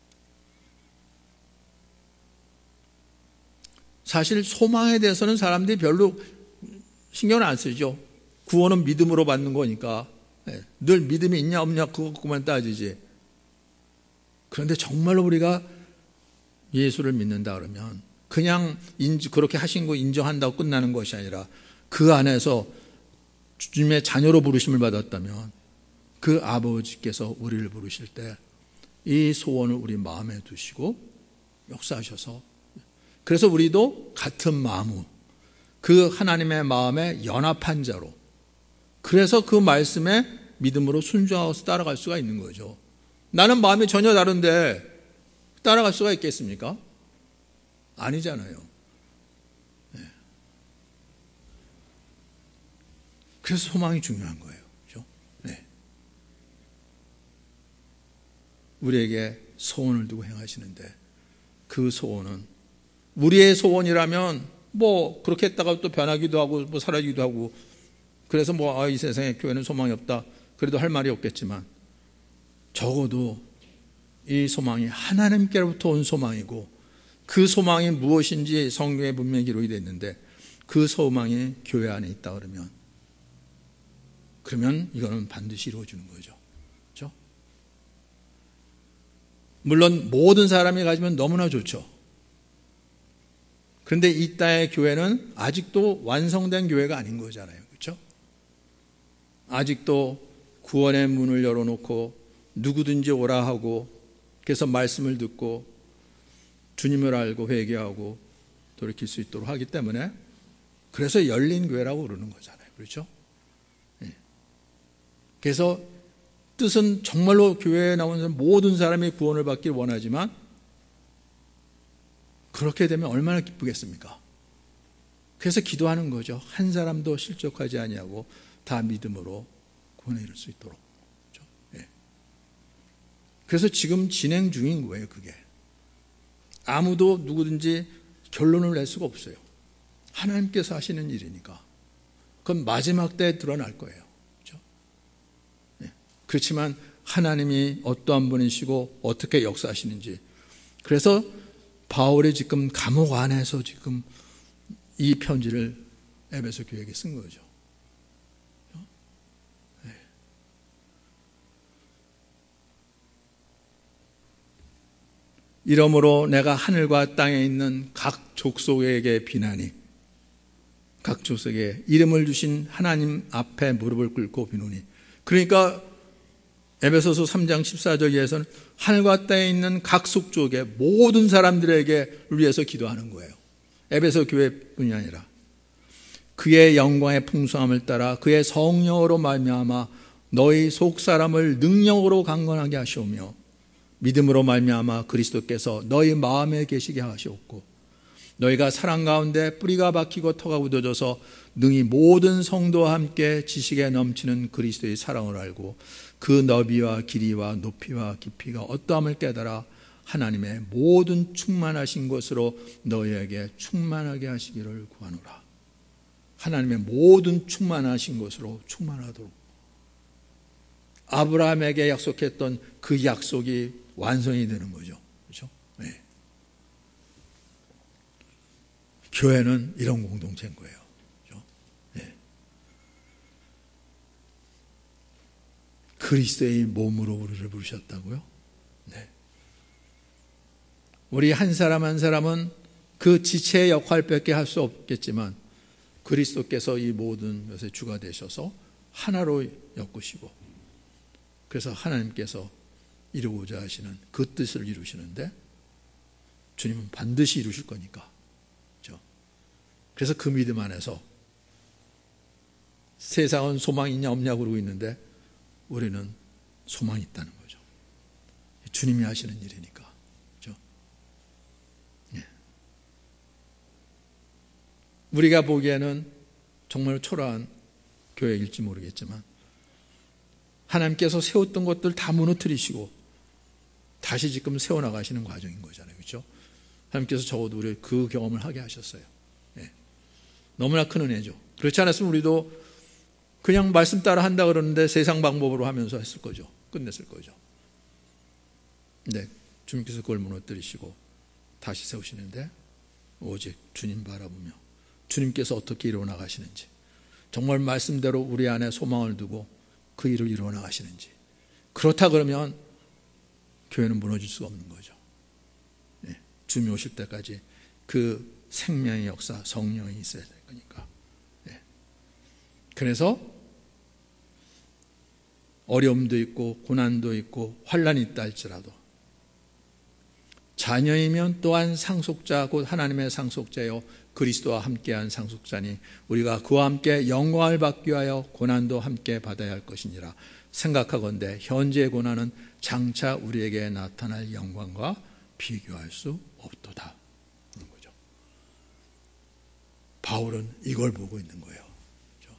사실 소망에 대해서는 사람들이 별로 신경을 안 쓰죠. 구원은 믿음으로 받는 거니까 늘 믿음이 있냐 없냐 그것만 따지지. 그런데 정말로 우리가 예수를 믿는다 그러면 그냥 그렇게 하신 거 인정한다고 끝나는 것이 아니라 그 안에서 주님의 자녀로 부르심을 받았다면 그 아버지께서 우리를 부르실 때 이 소원을 우리 마음에 두시고 역사하셔서, 그래서 우리도 같은 마음으로 그 하나님의 마음에 연합한 자로, 그래서 그 말씀에 믿음으로 순종하고 따라갈 수가 있는 거죠. 나는 마음이 전혀 다른데 따라갈 수가 있겠습니까? 아니잖아요. 네. 그래서 소망이 중요한 거예요. 그렇죠? 네. 우리에게 소원을 두고 행하시는데 그 소원은 우리의 소원이라면 뭐 그렇게 했다가 또 변하기도 하고 뭐 사라지기도 하고, 그래서 뭐 이 세상에 교회는 소망이 없다 그래도 할 말이 없겠지만, 적어도 이 소망이 하나님께로부터 온 소망이고 그 소망이 무엇인지 성경에 분명히 기록이 되어 있는데 그 소망이 교회 안에 있다 그러면 이거는 반드시 이루어지는 거죠. 그렇죠? 물론 모든 사람이 가지면 너무나 좋죠. 그런데 이 땅의 교회는 아직도 완성된 교회가 아닌 거잖아요. 그렇죠? 아직도 구원의 문을 열어놓고 누구든지 오라 하고, 그래서 말씀을 듣고 주님을 알고 회개하고 돌이킬 수 있도록 하기 때문에, 그래서 열린 교회라고 그러는 거잖아요. 그렇죠? 네. 그래서 뜻은 정말로 교회에 나오는 모든 사람이 구원을 받길 원하지만, 그렇게 되면 얼마나 기쁘겠습니까? 그래서 기도하는 거죠. 한 사람도 실족하지 아니하고 다 믿음으로 구원에 이를 수 있도록. 그렇죠? 네. 그래서 지금 진행 중인 거예요. 그게 아무도 누구든지 결론을 낼 수가 없어요. 하나님께서 하시는 일이니까. 그건 마지막 때에 드러날 거예요. 그렇죠? 네. 그렇지만 하나님이 어떠한 분이시고 어떻게 역사하시는지, 그래서 바울이 지금 감옥 안에서 지금 이 편지를 에베소 교회에게 쓴 거죠. 네. 이러므로 내가 하늘과 땅에 있는 각 족속에게 비나니, 각 족속에 이름을 주신 하나님 앞에 무릎을 꿇고 비누니. 그러니까 에베소서 3장 14절에서는 하늘과 땅에 있는 각 속족의 모든 사람들에게 위해서 기도하는 거예요. 에베소 교회뿐이 아니라 그의 영광의 풍성함을 따라 그의 성령으로 말미암아 너희 속사람을 능력으로 강건하게 하시오며 믿음으로 말미암아 그리스도께서 너희 마음에 계시게 하시옵고 너희가 사랑 가운데 뿌리가 박히고 터가 굳어져서 능히 모든 성도와 함께 지식에 넘치는 그리스도의 사랑을 알고 그 너비와 길이와 높이와 깊이가 어떠함을 깨달아 하나님의 모든 충만하신 것으로 너희에게 충만하게 하시기를 구하노라. 하나님의 모든 충만하신 것으로 충만하도록 아브라함에게 약속했던 그 약속이 완성이 되는 거죠. 그렇죠? 네. 교회는 이런 공동체인 거예요. 그렇죠? 네. 그리스도의 몸으로 우리를 부르셨다고요? 네. 우리 한 사람 한 사람은 그 지체의 역할밖에 할 수 없겠지만 그리스도께서 이 모든 것의 주가 되셔서 하나로 엮으시고, 그래서 하나님께서 이루고자 하시는 그 뜻을 이루시는데 주님은 반드시 이루실 거니까. 그렇죠? 그래서 그 믿음 안에서 세상은 소망이 있냐 없냐 그러고 있는데 우리는 소망이 있다는 거죠. 주님이 하시는 일이니까. 그렇죠? 네. 우리가 보기에는 정말 초라한 교회일지 모르겠지만 하나님께서 세웠던 것들 다 무너뜨리시고 다시 지금 세워나가시는 과정인 거잖아요. 그렇죠? 하나님께서 적어도 우리 그 경험을 하게 하셨어요. 네. 너무나 큰 은혜죠. 그렇지 않았으면 우리도 그냥 말씀 따라 한다 그러는데 세상 방법으로 하면서 했을 거죠. 끝냈을 거죠. 네, 주님께서 그걸 무너뜨리시고 다시 세우시는데 오직 주님 바라보며 주님께서 어떻게 이루어 나가시는지, 정말 말씀대로 우리 안에 소망을 두고 그 일을 이루어 나가시는지, 그렇다 그러면 교회는 무너질 수가 없는 거죠. 네, 주님이 오실 때까지 그 생명의 역사, 성령이 있어야 될 거니까. 네. 그래서 어려움도 있고 고난도 있고 환난이 있다 할지라도 자녀이면 또한 상속자, 곧 하나님의 상속자요 그리스도와 함께한 상속자니 우리가 그와 함께 영광을 받기 위하여 고난도 함께 받아야 할 것이니라 생각하건대 현재의 고난은 장차 우리에게 나타날 영광과 비교할 수 없도다. 그런 거죠. 바울은 이걸 보고 있는 거예요. 그렇죠?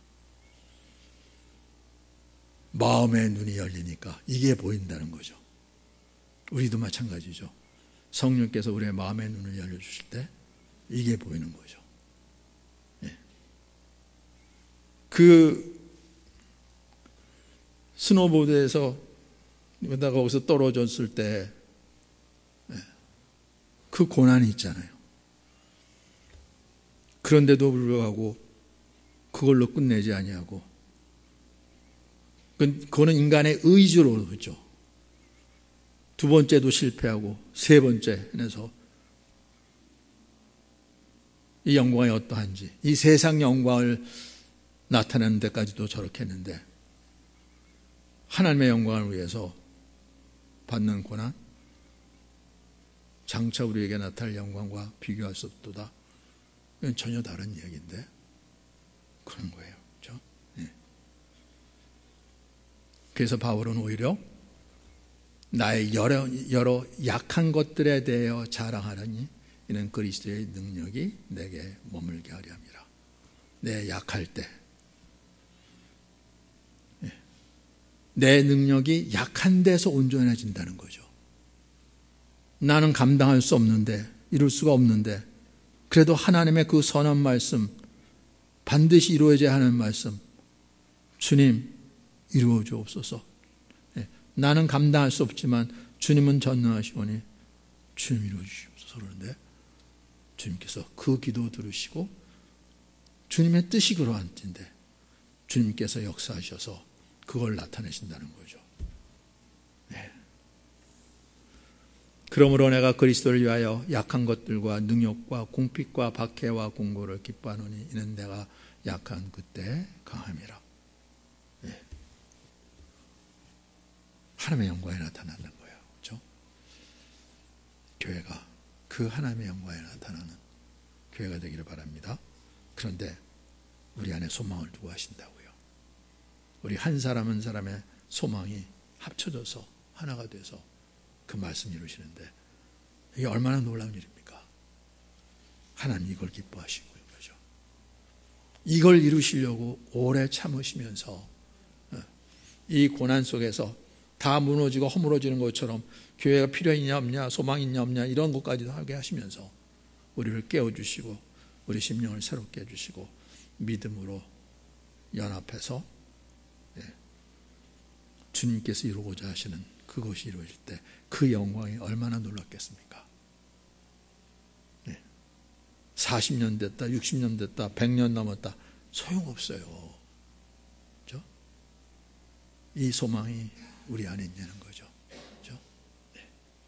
마음의 눈이 열리니까 이게 보인다는 거죠. 우리도 마찬가지죠. 성령께서 우리의 마음의 눈을 열려주실 때 이게 보이는 거죠. 예. 그 스노보드에서 거기서 떨어졌을 때 그 고난이 있잖아요. 그런데도 불구하고 그걸로 끝내지 아니하고, 그거는 인간의 의지로 그렇죠. 두 번째도 실패하고 세 번째 해서 이 영광이 어떠한지, 이 세상 영광을 나타내는 데까지도 저렇게 했는데 하나님의 영광을 위해서 받는 고난, 장차 우리에게 나타날 영광과 비교할 수 없도다. 이건 전혀 다른 이야기인데 그런 거예요. 그렇죠? 네. 그래서 바울은 오히려 나의 여러 약한 것들에 대하여 자랑하라니 이는 그리스도의 능력이 내게 머물게 하려 함이라. 내 약할 때 내 능력이 약한 데서 온전해진다는 거죠. 나는 감당할 수 없는데, 이룰 수가 없는데, 그래도 하나님의 그 선한 말씀, 반드시 이루어져야 하는 말씀, 주님 이루어 주옵소서. 나는 감당할 수 없지만 주님은 전능하시오니 주님 이루어 주시옵소서. 그러는데 주님께서 그 기도 들으시고 주님의 뜻이 그러한 뜻인데 주님께서 역사하셔서 그걸 나타내신다는 거죠. 네. 그러므로 내가 그리스도를 위하여 약한 것들과 능욕과 궁핍과 박해와 공고를 기뻐하노니 이는 내가 약한 그때 강함이라. 네. 하나님의 영광이 나타나는 거예요. 그렇죠? 교회가 그 하나님의 영광이 나타나는 교회가 되기를 바랍니다. 그런데 우리 안에 소망을 두고 하신다고요. 우리 한 사람 한 사람의 소망이 합쳐져서 하나가 돼서 그 말씀 이루시는데 이게 얼마나 놀라운 일입니까? 하나님 이걸 기뻐하시고 그러죠. 이걸 이루시려고 오래 참으시면서 이 고난 속에서 다 무너지고 허물어지는 것처럼 교회가 필요했냐 없냐, 소망이 있냐 없냐 이런 것까지도 하게 하시면서 우리를 깨워주시고 우리 심령을 새롭게 해주시고 믿음으로 연합해서 주님께서 이루고자 하시는 그것이 이루어질 때 그 영광이 얼마나 놀랍겠습니까? 네. 40년 됐다, 60년 됐다, 100년 넘었다, 소용없어요. 그렇죠? 이 소망이 우리 안에 있는 거죠. 그렇죠? 네.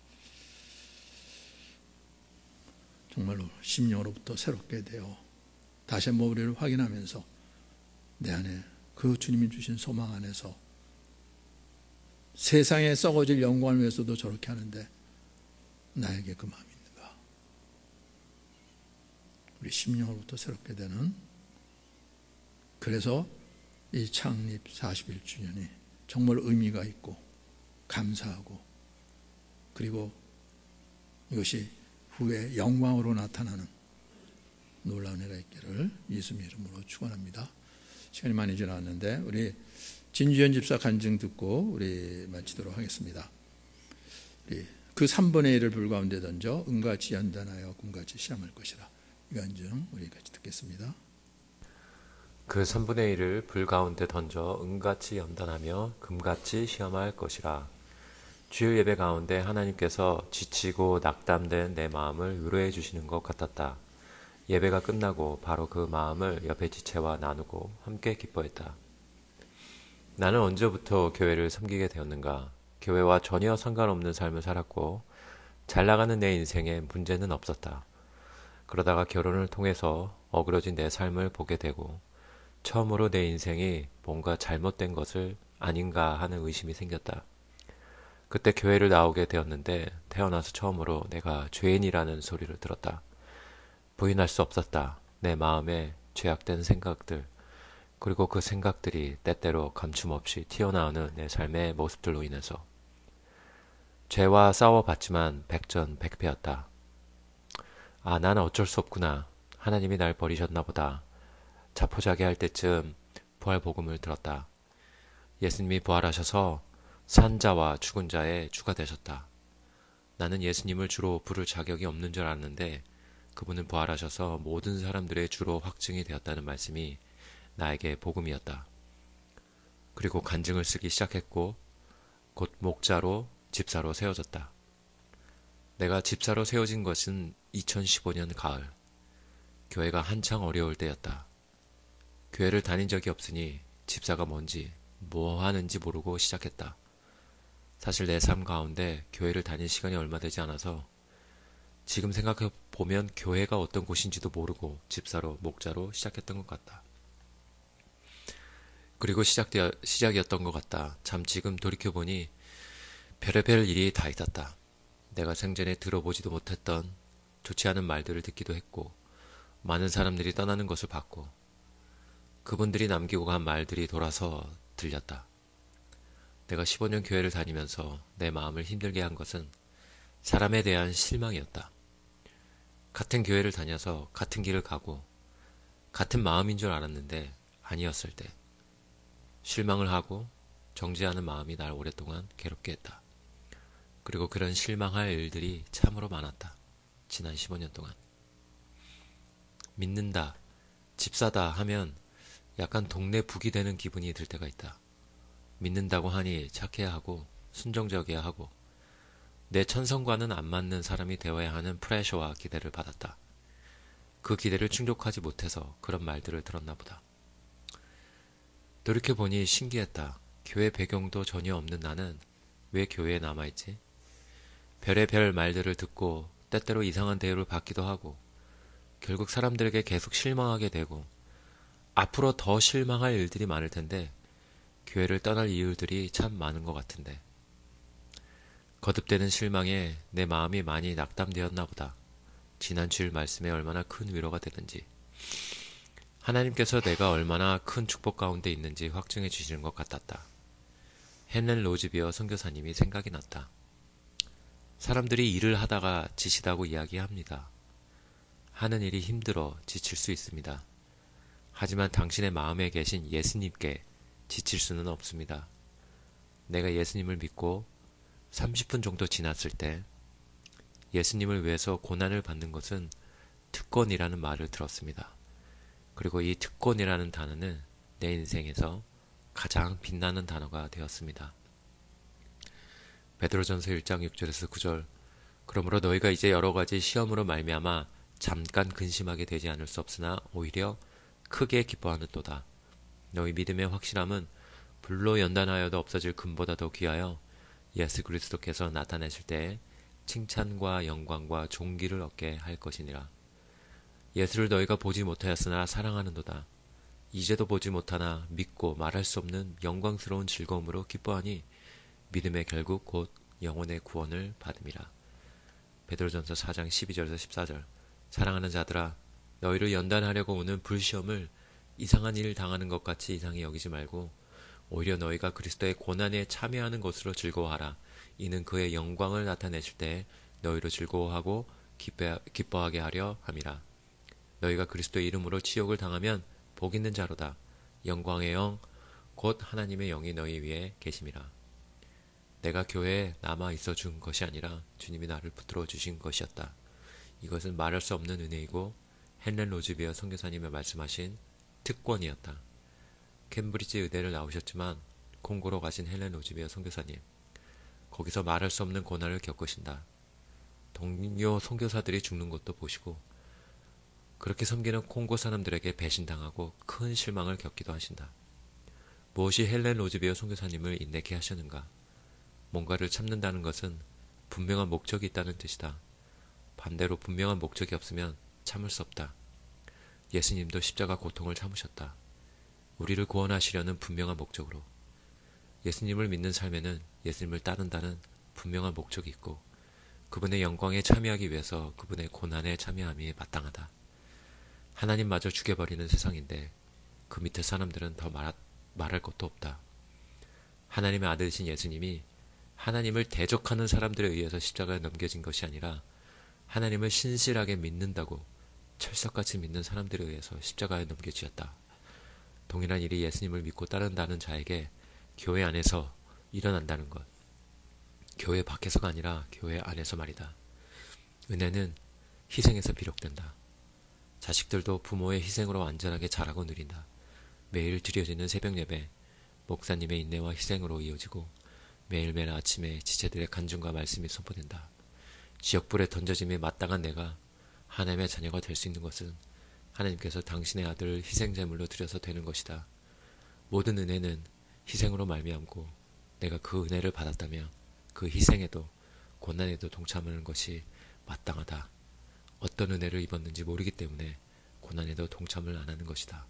정말로 심령으로부터 새롭게 되어 다시 한번 우리를 확인하면서 내 안에 그 주님이 주신 소망 안에서 세상에 썩어질 영광을 위해서도 저렇게 하는데 나에게 그 마음이 있는가? 우리 심령으로부터 새롭게 되는, 그래서 이 창립 41주년이 정말 의미가 있고 감사하고, 그리고 이것이 후에 영광으로 나타나는 놀라운 해가 있기를 예수님 이름으로 축원합니다. 시간이 많이 지났는데 우리 진주현 집사 간증 듣고 우리 마치도록 하겠습니다. 우리 그 3분의 1을 불 가운데 던져 은같이 연단하여 금같이 시험할 것이라. 이 간증 우리 같이 듣겠습니다. 그 3분의 1을 불 가운데 던져 은같이 연단하며 금같이 시험할 것이라. 주일 예배 가운데 하나님께서 지치고 낙담된 내 마음을 위로해 주시는 것 같았다. 예배가 끝나고 바로 그 마음을 옆에 지체와 나누고 함께 기뻐했다. 나는 언제부터 교회를 섬기게 되었는가? 교회와 전혀 상관없는 삶을 살았고 잘 나가는 내 인생에 문제는 없었다. 그러다가 결혼을 통해서 어그러진 내 삶을 보게 되고 처음으로 내 인생이 뭔가 잘못된 것을 아닌가 하는 의심이 생겼다. 그때 교회를 나오게 되었는데 태어나서 처음으로 내가 죄인이라는 소리를 들었다. 부인할 수 없었다. 내 마음에 죄악된 생각들, 그리고 그 생각들이 때때로 감춤없이 튀어나오는 내 삶의 모습들로 인해서 죄와 싸워봤지만 백전백패였다. 아, 나는 어쩔 수 없구나. 하나님이 날 버리셨나 보다. 자포자기할 때쯤 부활 복음을 들었다. 예수님이 부활하셔서 산 자와 죽은 자의 주가 되셨다. 나는 예수님을 주로 부를 자격이 없는 줄 알았는데 그분은 부활하셔서 모든 사람들의 주로 확증이 되었다는 말씀이 나에게 복음이었다. 그리고 간증을 쓰기 시작했고 곧 목자로 집사로 세워졌다. 내가 집사로 세워진 것은 2015년 가을, 교회가 한창 어려울 때였다. 교회를 다닌 적이 없으니 집사가 뭔지 뭐 하는지 모르고 시작했다. 사실 내 삶 가운데 교회를 다닌 시간이 얼마 되지 않아서 지금 생각해보면 교회가 어떤 곳인지도 모르고 집사로 목자로 시작했던 것 같다. 그리고 시작이었던 것 같다. 참 지금 돌이켜보니 별의별 일이 다 있었다. 내가 생전에 들어보지도 못했던 좋지 않은 말들을 듣기도 했고 많은 사람들이 떠나는 것을 봤고 그분들이 남기고 간 말들이 돌아서 들렸다. 내가 15년 교회를 다니면서 내 마음을 힘들게 한 것은 사람에 대한 실망이었다. 같은 교회를 다녀서 같은 길을 가고 같은 마음인 줄 알았는데 아니었을 때 실망을 하고 정죄하는 마음이 날 오랫동안 괴롭게 했다. 그리고 그런 실망할 일들이 참으로 많았다. 지난 15년 동안. 믿는다, 집사다 하면 약간 동네 북이 되는 기분이 들 때가 있다. 믿는다고 하니 착해야 하고 순종적이어야 하고 내 천성과는 안 맞는 사람이 되어야 하는 프레셔와 기대를 받았다. 그 기대를 충족하지 못해서 그런 말들을 들었나 보다. 돌이켜보니 신기했다. 교회 배경도 전혀 없는 나는 왜 교회에 남아있지? 별의별 말들을 듣고 때때로 이상한 대우를 받기도 하고 결국 사람들에게 계속 실망하게 되고 앞으로 더 실망할 일들이 많을 텐데 교회를 떠날 이유들이 참 많은 것 같은데 거듭되는 실망에 내 마음이 많이 낙담되었나 보다. 지난 주일 말씀에 얼마나 큰 위로가 되든지 하나님께서 내가 얼마나 큰 축복 가운데 있는지 확증해 주시는 것 같았다. 헨렌 로즈비어 선교사님이 생각이 났다. 사람들이 일을 하다가 지치다고 이야기합니다. 하는 일이 힘들어 지칠 수 있습니다. 하지만 당신의 마음에 계신 예수님께 지칠 수는 없습니다. 내가 예수님을 믿고 30분 정도 지났을 때 예수님을 위해서 고난을 받는 것은 특권이라는 말을 들었습니다. 그리고 이 특권이라는 단어는 내 인생에서 가장 빛나는 단어가 되었습니다. 베드로전서 1장 6절에서 9절 그러므로 너희가 이제 여러 가지 시험으로 말미암아 잠깐 근심하게 되지 않을 수 없으나 오히려 크게 기뻐하는도다. 너희 믿음의 확실함은 불로 연단하여도 없어질 금보다 더 귀하여 예수 그리스도께서 나타내실 때에 칭찬과 영광과 존귀를 얻게 할 것이니라. 예수를 너희가 보지 못하였으나 사랑하는도다. 이제도 보지 못하나 믿고 말할 수 없는 영광스러운 즐거움으로 기뻐하니 믿음의 결국 곧 영혼의 구원을 받음이라. 베드로전서 4장 12절에서 14절. 사랑하는 자들아, 너희를 연단하려고 오는 불시험을 이상한 일을 당하는 것 같이 이상히 여기지 말고 오히려 너희가 그리스도의 고난에 참여하는 것으로 즐거워하라. 이는 그의 영광을 나타내실 때 너희로 즐거워하고 기뻐하게 하려 함이라. 너희가 그리스도의 이름으로 치욕을 당하면 복 있는 자로다. 영광의 영 곧 하나님의 영이 너희 위에 계심이라. 내가 교회에 남아 있어 준 것이 아니라 주님이 나를 붙들어 주신 것이었다. 이것은 말할 수 없는 은혜이고 헨렌 로즈비어 선교사님의 말씀하신 특권이었다. 캠브리지 의대를 나오셨지만 콩고로 가신 헨렌 로즈비어 선교사님, 거기서 말할 수 없는 고난을 겪으신다. 동료 선교사들이 죽는 것도 보시고 그렇게 섬기는 콩고 사람들에게 배신당하고 큰 실망을 겪기도 하신다. 무엇이 헬렌 로즈베어 선교사님을 인내케 하셨는가? 뭔가를 참는다는 것은 분명한 목적이 있다는 뜻이다. 반대로 분명한 목적이 없으면 참을 수 없다. 예수님도 십자가 고통을 참으셨다. 우리를 구원하시려는 분명한 목적으로. 예수님을 믿는 삶에는 예수님을 따른다는 분명한 목적이 있고 그분의 영광에 참여하기 위해서 그분의 고난에 참여함이 마땅하다. 하나님마저 죽여버리는 세상인데 그 밑에 사람들은 더 말할 것도 없다. 하나님의 아들이신 예수님이 하나님을 대적하는 사람들에 의해서 십자가에 넘겨진 것이 아니라 하나님을 신실하게 믿는다고 철석같이 믿는 사람들에 의해서 십자가에 넘겨지었다. 동일한 일이 예수님을 믿고 따른다는 자에게 교회 안에서 일어난다는 것. 교회 밖에서가 아니라 교회 안에서 말이다. 은혜는 희생에서 비롯된다. 자식들도 부모의 희생으로 안전하게 자라고 누린다. 매일 드려지는 새벽 예배, 목사님의 인내와 희생으로 이어지고 매일매일 아침에 지체들의 간증과 말씀이 선포된다. 지역불에 던져짐에 마땅한 내가 하나님의 자녀가 될 수 있는 것은 하나님께서 당신의 아들을 희생제물로 드려서 되는 것이다. 모든 은혜는 희생으로 말미암고 내가 그 은혜를 받았다면 그 희생에도 고난에도 동참하는 것이 마땅하다. 어떤 은혜를 입었는지 모르기 때문에 고난에도 동참을 안 하는 것이다.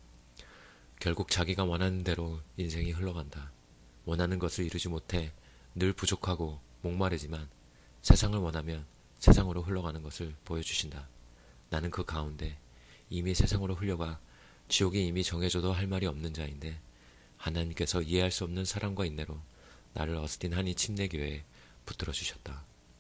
결국 자기가 원하는 대로 인생이 흘러간다. 원하는 것을 이루지 못해 늘 부족하고 목마르지만 세상을 원하면 세상으로 흘러가는 것을 보여주신다. 나는 그 가운데 이미 세상으로 흘려가 지옥이 이미 정해져도 할 말이 없는 자인데 하나님께서 이해할 수 없는 사랑과 인내로 나를 어스틴 한이 침례교회에 붙들어 주셨다.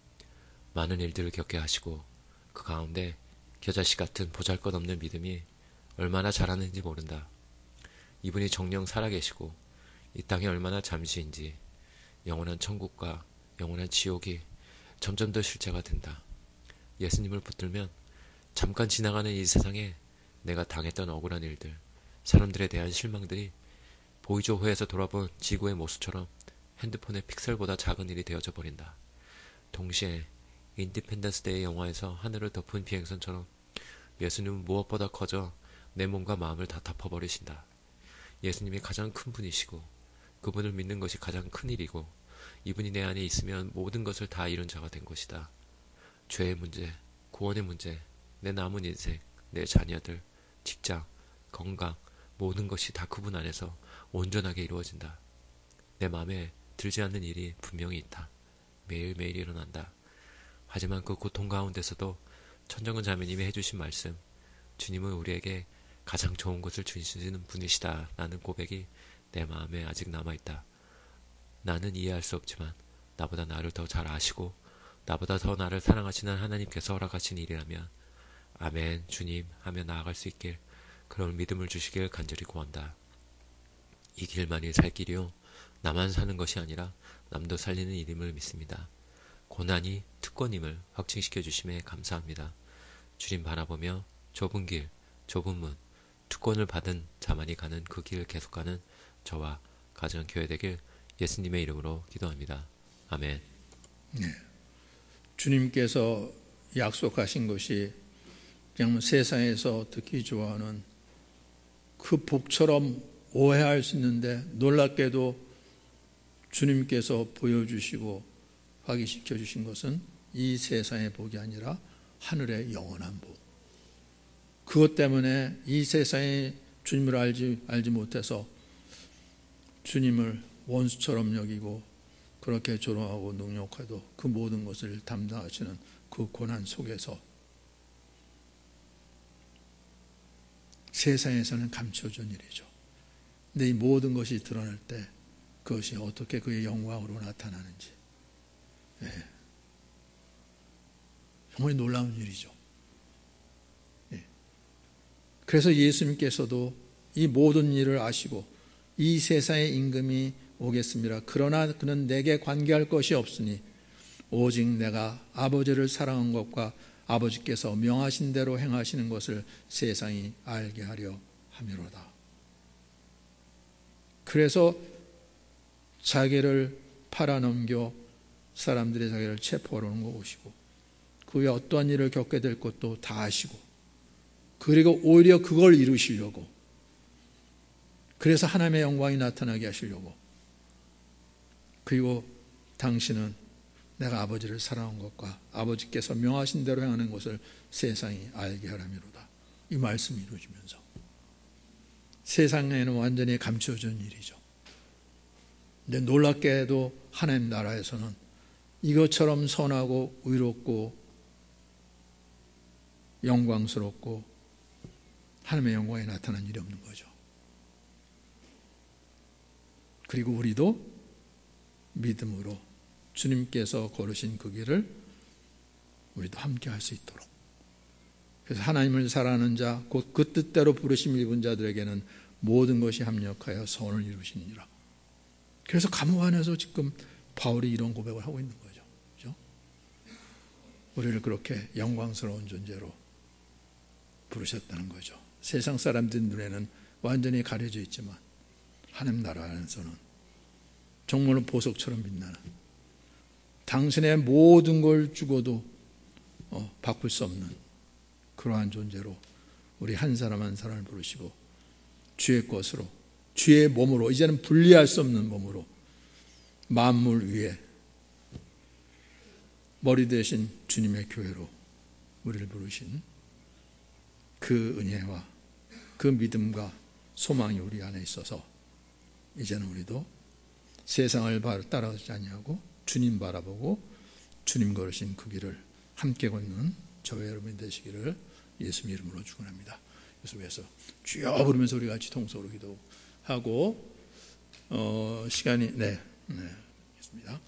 많은 일들을 겪게 하시고 그 가운데 겨자씨 같은 보잘것없는 믿음이 얼마나 자라는지 모른다. 이분이 정령 살아계시고 이 땅이 얼마나 잠시인지 영원한 천국과 영원한 지옥이 점점 더 실체가 된다. 예수님을 붙들면 잠깐 지나가는 이 세상에 내가 당했던 억울한 일들, 사람들에 대한 실망들이 보이조호에서 돌아본 지구의 모습처럼 핸드폰의 픽셀보다 작은 일이 되어져 버린다. 동시에 인디펜던스 데이 영화에서 하늘을 덮은 비행선처럼 예수님은 무엇보다 커져 내 몸과 마음을 다 덮어버리신다. 예수님이 가장 큰 분이시고 그분을 믿는 것이 가장 큰 일이고 이분이 내 안에 있으면 모든 것을 다 이룬 자가 된 것이다. 죄의 문제, 구원의 문제, 내 남은 인생, 내 자녀들, 직장, 건강 모든 것이 다 그분 안에서 온전하게 이루어진다. 내 마음에 들지 않는 일이 분명히 있다. 매일매일 일어난다. 하지만 그 고통 가운데서도 천정은 자매님이 해주신 말씀, 주님은 우리에게 가장 좋은 것을 주시는 분이시다 라는 고백이 내 마음에 아직 남아있다. 나는 이해할 수 없지만 나보다 나를 더 잘 아시고 나보다 더 나를 사랑하시는 하나님께서 허락하신 일이라면 아멘 주님 하며 나아갈 수 있길 그런 믿음을 주시길 간절히 구한다. 이 길만이 살 길이요 나만 사는 것이 아니라 남도 살리는 일임을 믿습니다. 고난이 특권임을 확증시켜 주심에 감사합니다. 주님 바라보며 좁은 길, 좁은 문, 특권을 받은 자만이 가는 그 길을 계속 가는 저와 가정 교회 되길 예수님의 이름으로 기도합니다. 아멘. 네. 주님께서 약속하신 것이 그냥 세상에서 듣기 좋아하는 그 복처럼 오해할 수 있는데 놀랍게도 주님께서 보여주시고 확인시켜 주신 것은 이 세상의 복이 아니라 하늘의 영원한 복. 그것 때문에 이 세상에 주님을 알지 못해서 주님을 원수처럼 여기고 그렇게 조롱하고 능욕해도 그 모든 것을 담당하시는 그 고난 속에서 세상에서는 감춰진 일이죠. 근데 이 모든 것이 드러날 때 그것이 어떻게 그의 영광으로 나타나는지 정말 놀라운 일이죠. 그래서 예수님께서도 이 모든 일을 아시고 이 세상의 임금이 오겠습니다. 그러나 그는 내게 관계할 것이 없으니 오직 내가 아버지를 사랑한 것과 아버지께서 명하신 대로 행하시는 것을 세상이 알게 하려 함이로다. 그래서 자기를 팔아넘겨 사람들이 자기를 체포하러 오는 거 오시고 그 후에 어떠한 일을 겪게 될 것도 다 아시고 그리고 오히려 그걸 이루시려고 그래서 하나님의 영광이 나타나게 하시려고 그리고 당신은 내가 아버지를 사랑한 것과 아버지께서 명하신 대로 행하는 것을 세상이 알게 하라미로다. 이 말씀이 이루어지면서 세상에는 완전히 감춰진 일이죠. 근데 놀랍게도 하나님 나라에서는 이것처럼 선하고 의롭고 영광스럽고 하나님의 영광이 나타난 일이 없는 거죠. 그리고 우리도 믿음으로 주님께서 걸으신 그 길을 우리도 함께 할 수 있도록 그래서 하나님을 사랑하는 자 곧 그 뜻대로 부르심 입은 자들에게는 모든 것이 합력하여 선을 이루시느니라. 그래서 감옥 안에서 지금 바울이 이런 고백을 하고 있는 거죠. 그렇죠? 우리를 그렇게 영광스러운 존재로 부르셨다는 거죠. 세상 사람들 눈에는 완전히 가려져 있지만 하나님 나라 안에서는 정말로 보석처럼 빛나는 당신의 모든 걸 주고도 바꿀 수 없는 그러한 존재로 우리 한 사람 한 사람을 부르시고 주의 것으로 주의 몸으로 이제는 분리할 수 없는 몸으로 만물 위에 머리 대신 주님의 교회로 우리를 부르신 그 은혜와 그 믿음과 소망이 우리 안에 있어서 이제는 우리도 세상을 따라가지 아니하고 주님 바라보고 주님 걸으신 그 길을 함께 걷는 저와 여러분이 되시기를 예수님 이름으로 축원합니다. 예수님께서 주여 부르면서 우리 같이 통성으로 기도하고 시간이 있습니다.